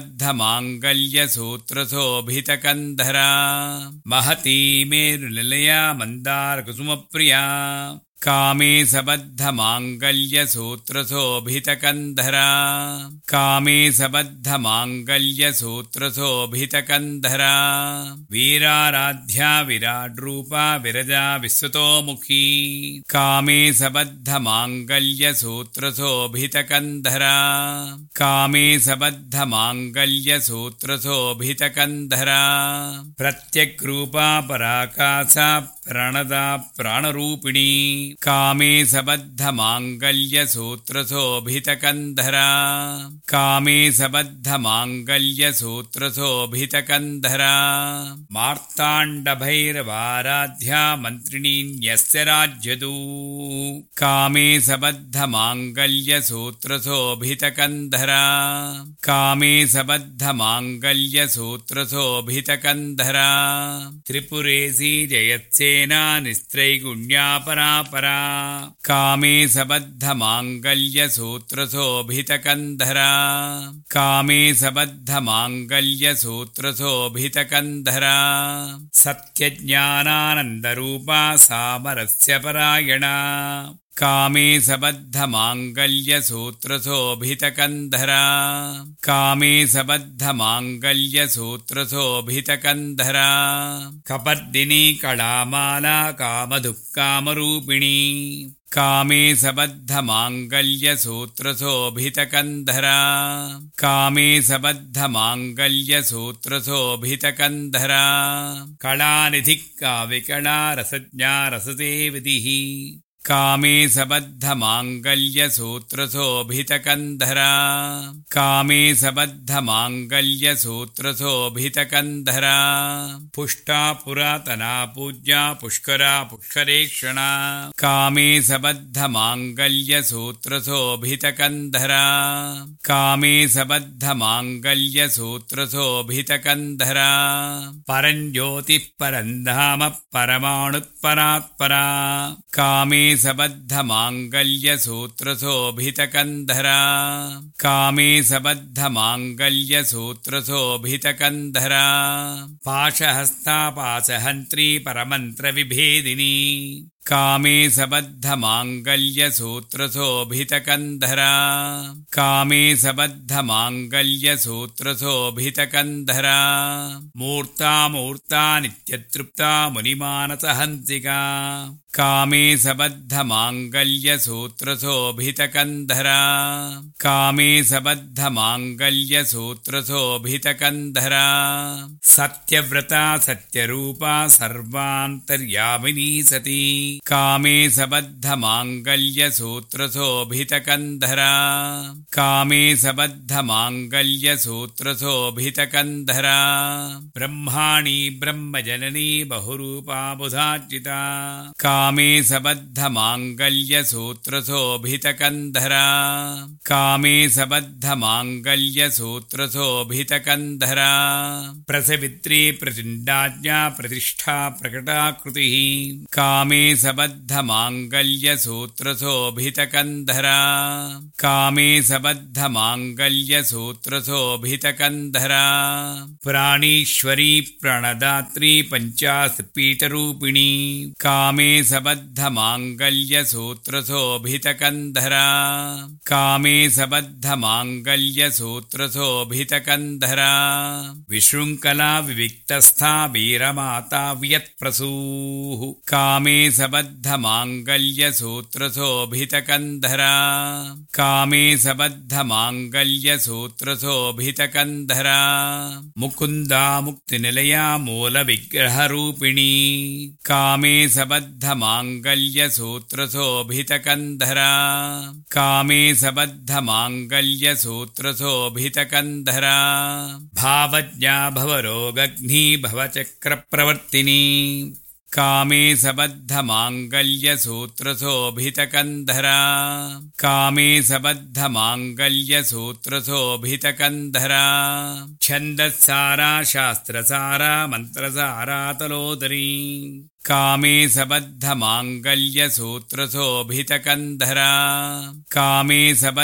सबद्धमाङ्गल्यसूत्रशोभितकन्धरा महती मेरुनिलया मन्दारकुसुमप्रिया कामे सबद्धमाङ्गल्यसूत्रशोभितकन्धरा कामे सबद्धमाङ्गल्यसूत्रशोभितकन्धरा वीराराध्या विराड्रूपा विरजा विश्वतोमुखी कामे सबद्धमाङ्गल्यसूत्रशोभितकन्धरा कामे सबद्धमाङ्गल्यसूत्रशोभितकन्धरा प्रत्यग्रूपा पराकाशा प्रणदा प्राणरूपिणी कामे सबद्धमाङ्गल्यसूत्रशोभितकन्धरा कामे सबद्धमाङ्गल्यसूत्रशोभितकन्धरा मार्ताण्डभैरवाराध्या मन्त्रिणी न्यस्य राज्यदू कामे सबद्धमाङ्गल्यसूत्रशोभितकन्धरा कामे सबद्धमाङ्गल्यसूत्रशोभितकन्धरा त्रिपुरेशी जयत्सेना निस्त्रैगुण्यापरा परा कामे सबद्धमाङ्गल्यसूत्रशोभितकन्धरा कामे सबद्धमाङ्गल्यसूत्रशोभितकन्धरा सत्यज्ञानानन्दरूपा सामरस्य परायणा कामे सबद्धमाङ्गल्यसूत्रशोभितकन्धरा कामे सबद्धमाङ्गल्यसूत्रशोभितकन्धरा कपर्दिनी कलामाला कामधुक्कामरूपिणी कामे सबद्धमाङ्गल्यसूत्रशोभितकन्धरा कामे सबद्धमाङ्गल्यसूत्रशोभितकन्धरा कलानिधिः काव्यकला रसज्ञा रससेविधिः कामे सबद्धमाङ्गल्यसूत्रशोभितकन्धरा कामे सबद्धमाङ्गल्यसूत्रशोभितकन्धरा पुष्टा पुरातना पूज्या पुष्करा पुष्करेक्षणा कामे सबद्धमाङ्गल्यसूत्रशोभितकन्धरा कामे सबद्धमाङ्गल्यसूत्रशोभितकन्धरा परञ्ज्योतिः परन्धाम परमाणुत्परात्परा कामे सबद्धमाङ्गल्यसूत्रशोभितकन्धरा कामे सबद्धमाङ्गल्यसूत्रशोभितकन्धरा पाशहस्ता पाशहन्त्री परमन्त्रविभेदिनी कामे सबद्धमाङ्गल्यसूत्रशोभितकन्धरा कामे सबद्धमाङ्गल्यसूत्रशोभितकन्धरा मूर्ता मूर्ता नित्यतृप्ता मुनिमानसहंसिका कामे सबद्धमाङ्गल्यसूत्रशोभितकन्धरा कामे सबद्धमाङ्गल्यसूत्रशोभितकन्धरा सत्यव्रता सत्यरूपा सर्वान्तर्यामिनी सती कामे सबद्धमाङ्गल्यसूत्रशोभितकन्धरा कामे सबद्धमाङ्गल्यसूत्रशोभितकन्धरा ब्रह्माणि ब्रह्मजननी बहुरूपा बुधार्जिता कामे सबद्धमाङ्गल्यसूत्रशोभितकन्धरा कामे सबद्धमाङ्गल्यसूत्रशोभितकन्धरा प्रसवित्री प्रचण्डाज्ञा प्रतिष्ठा प्रकटाकृतिः कामे सबद्धमाङ्गल्यसूत्रशोभितकन्धरा कामे सबद्धमाङ्गल्यसूत्रशोभितकन्धरा प्राणीश्वरी प्रणदात्री पञ्चास्पीठरूपिणी कामे सबद्धमाङ्गल्यसूत्रशोभितकन्धरा कामे सबद्धमाङ्गल्यसूत्रशोभितकन्धरा विशृङ्खला विविक्तस्था वीरमाता व्यत्प्रसूः कामे सबद्धमाङ्गल्यसूत्रशोभितकन्धरा कामे सबद्धमाङ्गल्यसूत्रशोभितकन्धरा मुकुन्दा मुक्तिनिलया मूलविग्रहरूपिणी कामे सबद्धमाङ्गल्यसूत्रशोभितकन्धरा कामे सबद्धमाङ्गल्यसूत्रशोभितकन्धरा भावज्ञा भवरोगग्नी भवचक्रप्रवर्तिनी कामे सबद्धमाङ्गल्यसूत्रशोभितकन्धरा कामे सबद्धमाङ्गल्यसूत्रशोभितकन्धरा छन्दस्सारा शास्त्रसारा मन्त्रसारा तलोदरी कामे सबद्धमाङ्गल्यसूत्रशोभितकन्धरा कामे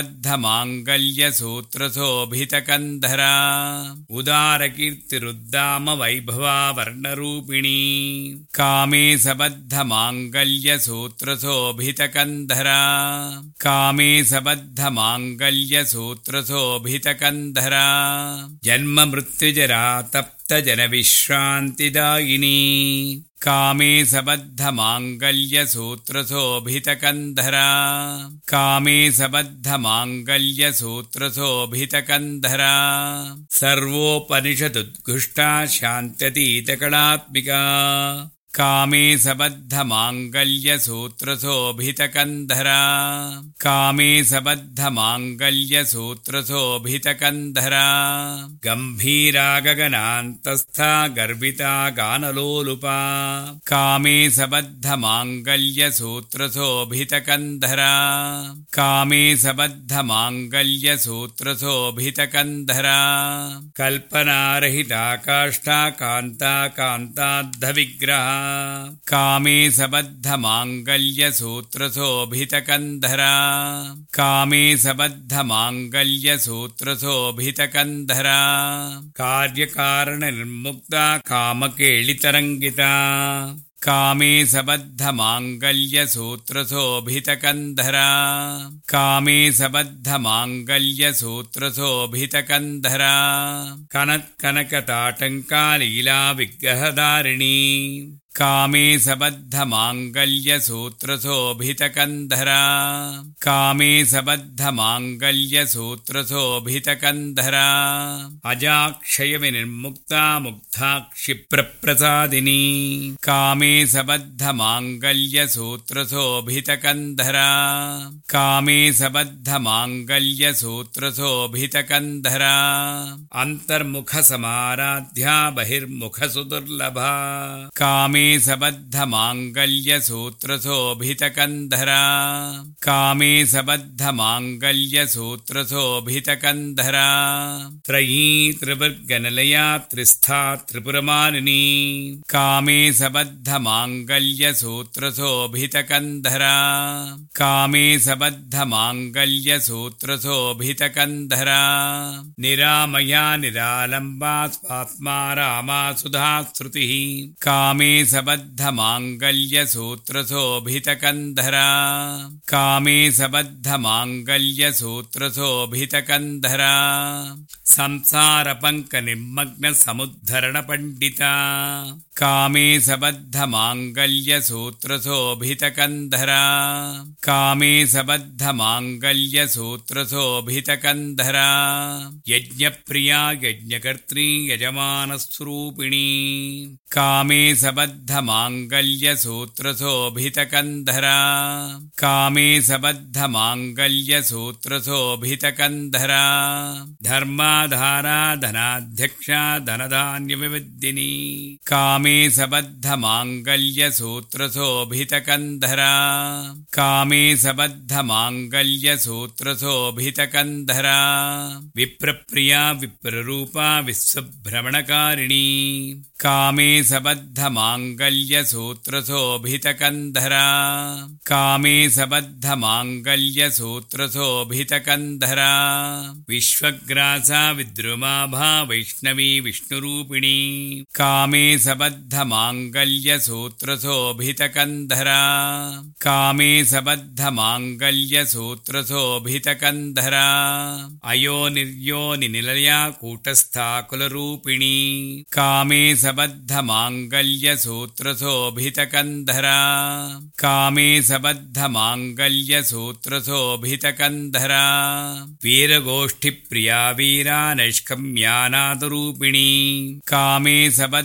सबद्धमाङ्गल्यसूत्रशोभितकन्धरा उदारकीर्तिरुद्दाम वैभवा वर्णरूपिणी कामे सबद्धमाङ्गल्यसूत्रशोभितकन्धरा कामे सबद्धमाङ्गल्यसूत्रशोभितकन्धरा जन्म मृत्युजरा तप्तजनविश्रान्तिदायिनी कामे सबद्धमाङ्गल्यसूत्रशोभितकन्धरा कामे सबद्धमाङ्गल्यसूत्रशोभितकन्धरा सर्वोपनिषदुद्घुष्टा शान्त्यतीतकलात्मिका कामे सबद्धमाङ्गल्यसूत्रशोभितकन्धरा कामे सबद्धमाङ्गल्यसूत्रशोभितकन्धरा गम्भीरा गगनान्तस्था गर्विता गानलोलुपा कामे सबद्धमाङ्गल्यसूत्रशोभितकन्धरा कामे सबद्धमाङ्गल्यसूत्रशोभितकन्धरा कल्पनारहिता काष्ठा कान्ता कान्ताद्धविग्रहा कामे सबद्धमाङ्गल्यसूत्रशोभितकन्धरा कामे सबद्धमाङ्गल्यसूत्रशोभितकन्धरा कार्यकारणनिर्मुक्ता कामकेलितरङ्गिता कामे सबद्धमाङ्गल्यसूत्रशोभितकन्धरा कामे सबद्धमाङ्गल्यसूत्रशोभितकन्धरा कनत्कनकताटङ्कालीला विग्रहधारिणी कामे सबद्धमाङ्गल्यसूत्रशोभितकन्धरा कामे सबद्धमाङ्गल्यसूत्रशोभितकन्धरा अजाक्षयविनिर्मुक्ता मुग्धा क्षिप्रप्रसादिनी कामे सबद्धमाङ्गल्यसूत्रशोभितकन्धरा कामे सबद्धमाङ्गल्यसूत्रशोभितकन्धरा अन्तर्मुखसमाराध्या बहिर्मुखसुदुर्लभा कामे सबद्धमाङ्गल्यसूत्रशोभितकन्धरा कामे सबद्धमाङ्गल्यसूत्रशोभितकन्धरा त्रयी त्रिवर्गनिलया त्रिस्था त्रिपुरमालिनी कामे सबद्धमाङ्गल्यसूत्रशोभितकन्धरा कामे सबद्धमाङ्गल्यसूत्रशोभितकन्धरा निरामया निरालम्बा स्वात्मा रामा सुधा श्रुतिः कामे सबद्धमाङ्गल्यसूत्रशोभितकन्धरा कामे सबद्धमाङ्गल्यसूत्रशोभितकन्धरा संसारपङ्कनिर्मग्नसमुद्धरणपण्डिता कामे सबद्धमाङ्गल्यसूत्रशोभितकन्धरा कामे सबद्धमाङ्गल्यसूत्रशोभितकन्धरा यज्ञप्रिया यज्ञकर्त्री यजमानस्वरूपिणी कामे सबद्धमाङ्गल्यसूत्रशोभितकन्धरा कामे सबद्धमाङ्गल्यसूत्रशोभितकन्धरा धर्माधारा धनाध्यक्षा धनधान्यविविद्धिनी कामे सबद्धमाङ्गल्यसूत्रशोभितकन्धरा कामे सबद्धमाङ्गल्यसूत्रशोभितकन्धरा विप्रप्रिया विप्ररूपा विश्वभ्रमणकारिणी कामे सबद्धमाङ्गल्यसूत्रशोभितकन्धरा माङ्गल्यसूत्रशोभितकन्धरा कामे सबद्धमाङ्गल्यसूत्रशोभितकन्धरा विश्वग्रासा विद्रुमाभा वैष्णवी विष्णुरूपिणी कामे सबद्धमाङ्गल्यसूत्रशोभितकन्धरा कामे सबद्धमाङ्गल्यसूत्रशोभितकन्धरा अयो निर्योनिनिलया कूटस्था कुलरूपिणी कामे सबद्धमाङ्गल्यसूत्रशोभितकन्धरा कामे सबद्धमाङ्गल्यसूत्रशोभितकन्धरा वीरगोष्ठिप्रिया वीरा नैष्कम्यानादरूपिणी कामे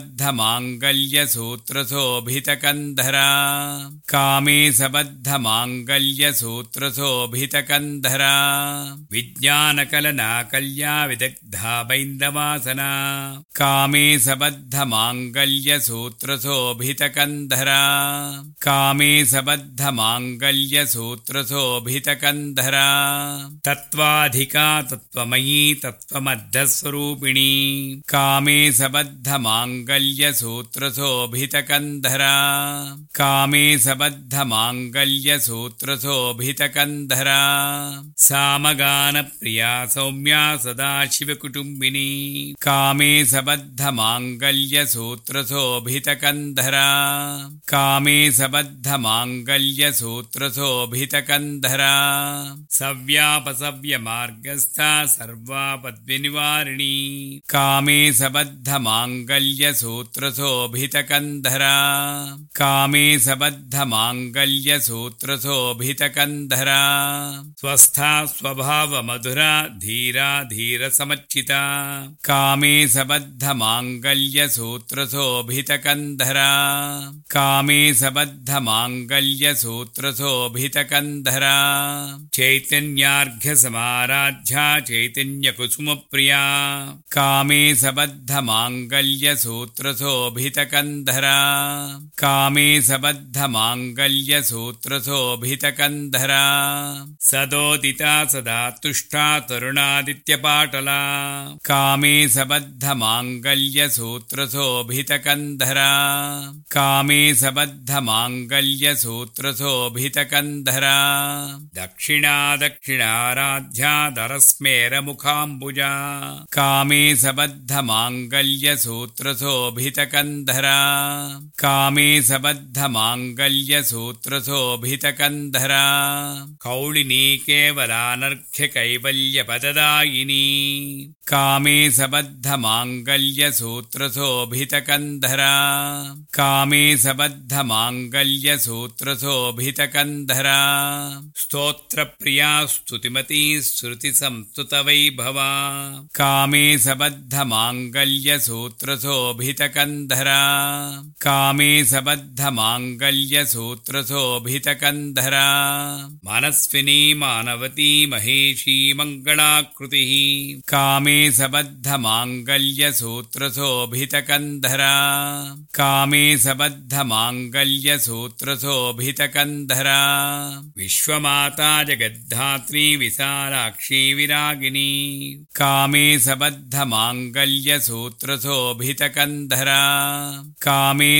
सबद्धमाङ्गल्यसूत्रशोभितकन्धरा कामे सबद्धमाङ्गल्यसूत्रशोभितकन्धरा विज्ञानकलनाकल्या विदग्धा बैन्दवासना कामे सबद्धमाङ्गल्यसूत्रशोभितकन्धरा कामे सबद्धमाङ्गल्यसूत्रशोभितकन्धरा तत्त्वाधिका तत्त्वमयी तत्त्वमध्यस्वरूपिणी कामे सबद्धमाङ्गल्यसूत्रशोभितकन्धरा कामे सबद्धमाङ्गल्यसूत्रशोभितकन्धरा सामगानप्रिया सौम्या सदाशिवकुटुम्बिनी कामे सबद्धमाङ्गल्यसूत्रशोभितकन्धरा कामे सबद्धमाङ्गल्यसूत्रशोभितकन्धरा सव्यापसव्यमार्गस्था सर्वापद्विनिवारिणी कामे सबद्धमाङ्गल्यसूत्रशोभितकन्धरा कामे सबद्धमाङ्गल्यसूत्रशोभितकन्धरा स्वस्था स्वभावमधुरा धीरा धीरसमच्चिता कामे सबद्धमाङ्गल्यसूत्रशोभितकन्धरा कामे सबद्धमाङ्गल्यसूत्रशोभितकन्धरा चैतन्यार्घ्यसमाराध्या चैतन्यकुसुमप्रिया कामे सबद्धमाङ्गल्यसूत्रशोभितकन्धरा कामे सबद्धमाङ्गल्यसूत्रशोभितकन्धरा सदोदिता सदा तुष्टा तरुणादित्यपाटला कामे सबद्धमाङ्गल्यसूत्रशोभितकन्धरा कामे सबद्धमाङ्गल्यसूत्रशोभितकन्धरा दक्षिणा दक्षिणाराध्या दरस्मेरमुखाम्बुजा कामे सबद्धमाङ्गल्यसूत्रशोभितकन्धरा कामे सबद्धमाङ्गल्यसूत्रशोभितकन्धरा कौलिनी केवलानर्घ्यकैवल्यपददायिनी कामे सबद्धमाङ्गल्यसूत्रशोभितकन्धरा कामे सबद्धमाङ्गल्यसूत्रशोभितकन्धरा स्तोत्रप्रिया स्तुतिमती श्रुतिसंस्तुतवैभवा कामे सबद्धमाङ्गल्यसूत्रशोभितकन्धरा कामे सबद्धमाङ्गल्यसूत्रशोभितकन्धरा मनस्विनी मानवती महेशी मङ्गलाकृतिः कामे सबद्धमाङ्गल्यसूत्रशोभितकन्धरा कामे सबद्धमाङ्गल्यसूत्रशोभितकन्धरा विश्वमाता जगद्धात्री विशालाक्षी विरागिनी कामे सबद्धमाङ्गल्यसूत्रशोभितकन्धरा कामे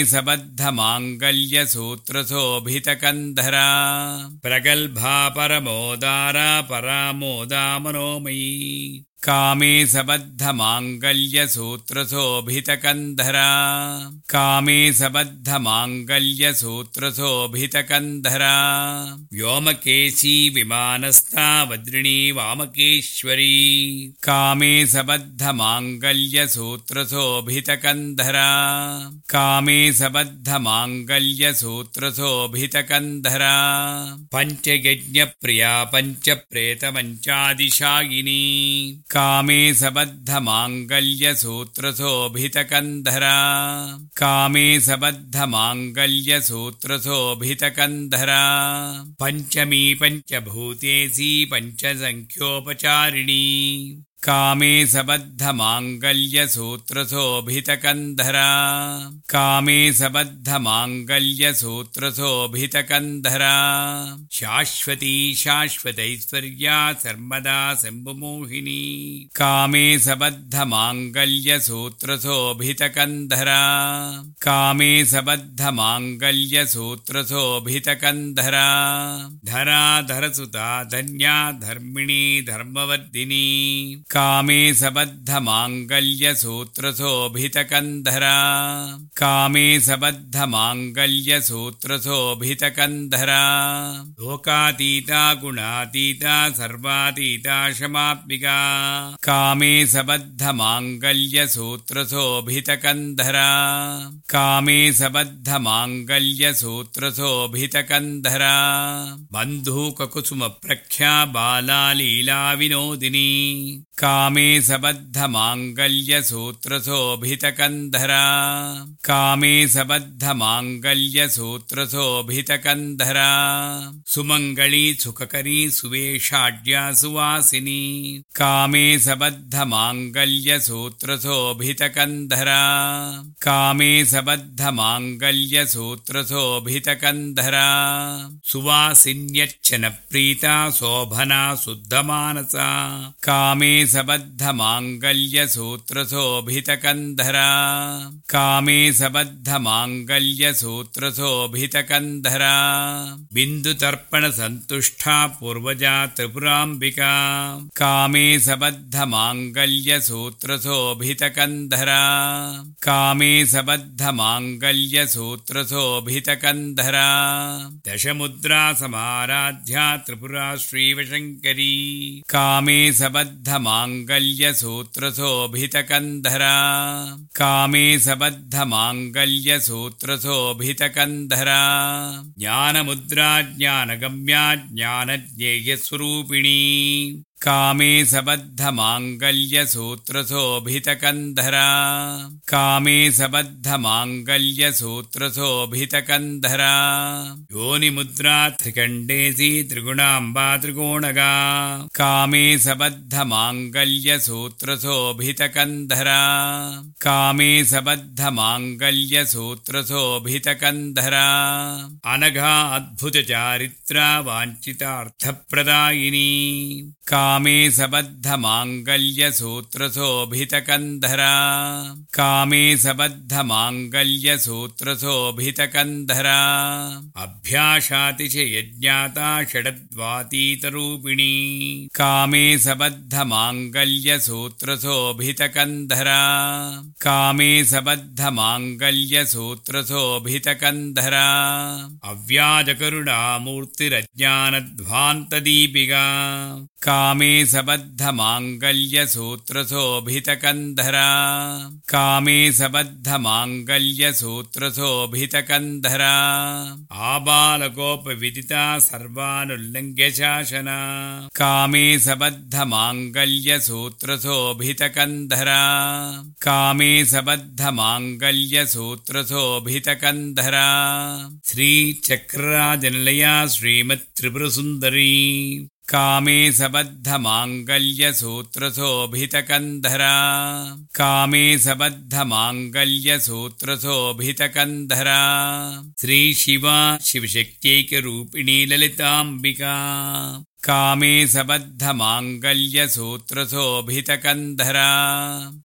सबद्धमाङ्गल्यसूत्रशोभितकन्धरा प्रगल्भा परमोदारा परामोदा मनोमयी कामे सबद्धमाङ्गल्यसूत्रशोभितकन्धरा कामे सबद्धमाङ्गल्यसूत्रशोभितकन्धरा व्योमकेशी विमानस्था वज्रिणी वामकेश्वरी कामे सबद्धमाङ्गल्यसूत्रशोभितकन्धरा कामे सबद्धमाङ्गल्यसूत्रशोभितकन्धरा पञ्चयज्ञप्रिया पञ्चप्रेतमञ्चादिशायिनी कामे सबद्धमाङ्गल्यसूत्रशोभितकन्धरा कामे सबद्धमाङ्गल्यसूत्रशोभितकन्धरा पञ्चमी पञ्चभूतेशी पञ्चसङ्ख्योपचारिणी कामे सबद्धमाङ्गल्यसूत्रशोभितकन्धरा कामे सबद्धमाङ्गल्यसूत्रशोभितकन्धरा शाश्वती शाश्वतैश्वर्या सर्वदा शम्भुमोहिनी कामे सबद्धमाङ्गल्यसूत्रशोभितकन्धरा कामे सबद्धमाङ्गल्यसूत्रशोभितकन्धरा धरा धरसुता धन्या धर्मिणी धर्मवर्धिनी कामे सबद्धमाङ्गल्यसूत्रशोभितकन्धरा कामे सबद्धमाङ्गल्यसूत्रशोभितकन्धरा लोकातीता गुणातीता सर्वातीता क्षमात्मिका कामे सबद्धमाङ्गल्यसूत्रशोभितकन्धरा कामे सबद्धमाङ्गल्यसूत्रशोभितकन्धरा बन्धूककुसुमप्रख्या बाला लीला विनोदिनी कामे सबद्धमाङ्गल्यसूत्रशोभितकन्धरा कामे सबद्धमाङ्गल्यसूत्रशोभितकन्धरा सुमङ्गली सुखकरी सुवेशाढ्या सुवासिनी कामे सबद्धमाङ्गल्यसूत्रशोभितकन्धरा कामे सबद्धमाङ्गल्यसूत्रशोभितकन्धरा सुवासिन्यच्चनप्रीता शोभना शुद्धमानसा कामे सबद्धमाङ्गल्यसूत्रशोभितकन्धरा कामे सबद्धमाङ्गल्यसूत्रशोभितकन्धरा बिन्दुतर्पणसन्तुष्टा पूर्वजा त्रिपुराम्बिका कामे सबद्धमाङ्गल्यसूत्रशोभितकन्धरा कामे सबद्धमाङ्गल्यसूत्रशोभितकन्धरा दशमुद्रा समाराध्या त्रिपुरा श्रीवशङ्करी कामे सबद्धमाङ्गल्यसूत्रशोभितकन्धरा कामे सबद्धमाङ्गल्यसूत्रशोभितकन्धरा ज्ञानमुद्रा ज्ञानगम्या ज्ञानज्ञेयस्वरूपिणी कामे सबद्धमाङ्गल्यसूत्रशोभितकन्धरा कामे सबद्धमाङ्गल्यसूत्रशोभितकन्धरा योनिमुद्रा त्रिकण्डेसी त्रिगुणाम्बा त्रिकोणगा कामे सबद्धमाङ्गल्यसूत्रशोभितकन्धरा कामे सबद्धमाङ्गल्यसूत्रशोभितकन्धरा अनघा अद्भुतचारित्रा वाञ्छितार्थप्रदायिनी कामे सबद्धमाङ्गल्यसूत्रशोभितकन्धरा कामे सबद्धमाङ्गल्यसूत्रशोभितकन्धरा अभ्यासातिशयज्ञाता षडद्वातीतरूपिणी कामे सबद्धमाङ्गल्यसूत्रशोभितकन्धरा कामे सबद्धमाङ्गल्यसूत्रशोभितकन्धरा अव्याजकरुणामूर्तिरज्ञानध्वान्तदीपिका कामे सबद्धमाङ्गल्यसूत्रशोभितकन्धरा कामे सबद्धमाङ्गल्यसूत्रशोभितकन्धरा आबालकोपविदिता सर्वानुल्लङ्घ्य शासना कामे सबद्धमाङ्गल्यसूत्रशोभितकन्धरा कामे सबद्धमाङ्गल्यसूत्रशोभितकन्धरा श्रीचक्रराजनिलया श्रीमत्त्रिपुरसुन्दरी कामे सबद्धमाङ्गल्यसूत्रशोभितकन्धरा कामे सबद्धमाङ्गल्यसूत्रशोभितकन्धरा श्रीशिवा शिवशक्त्यैकरूपिणी ललिताम्बिका कामे सबद्धमाङ्गल्यसूत्रशोभितकन्धरा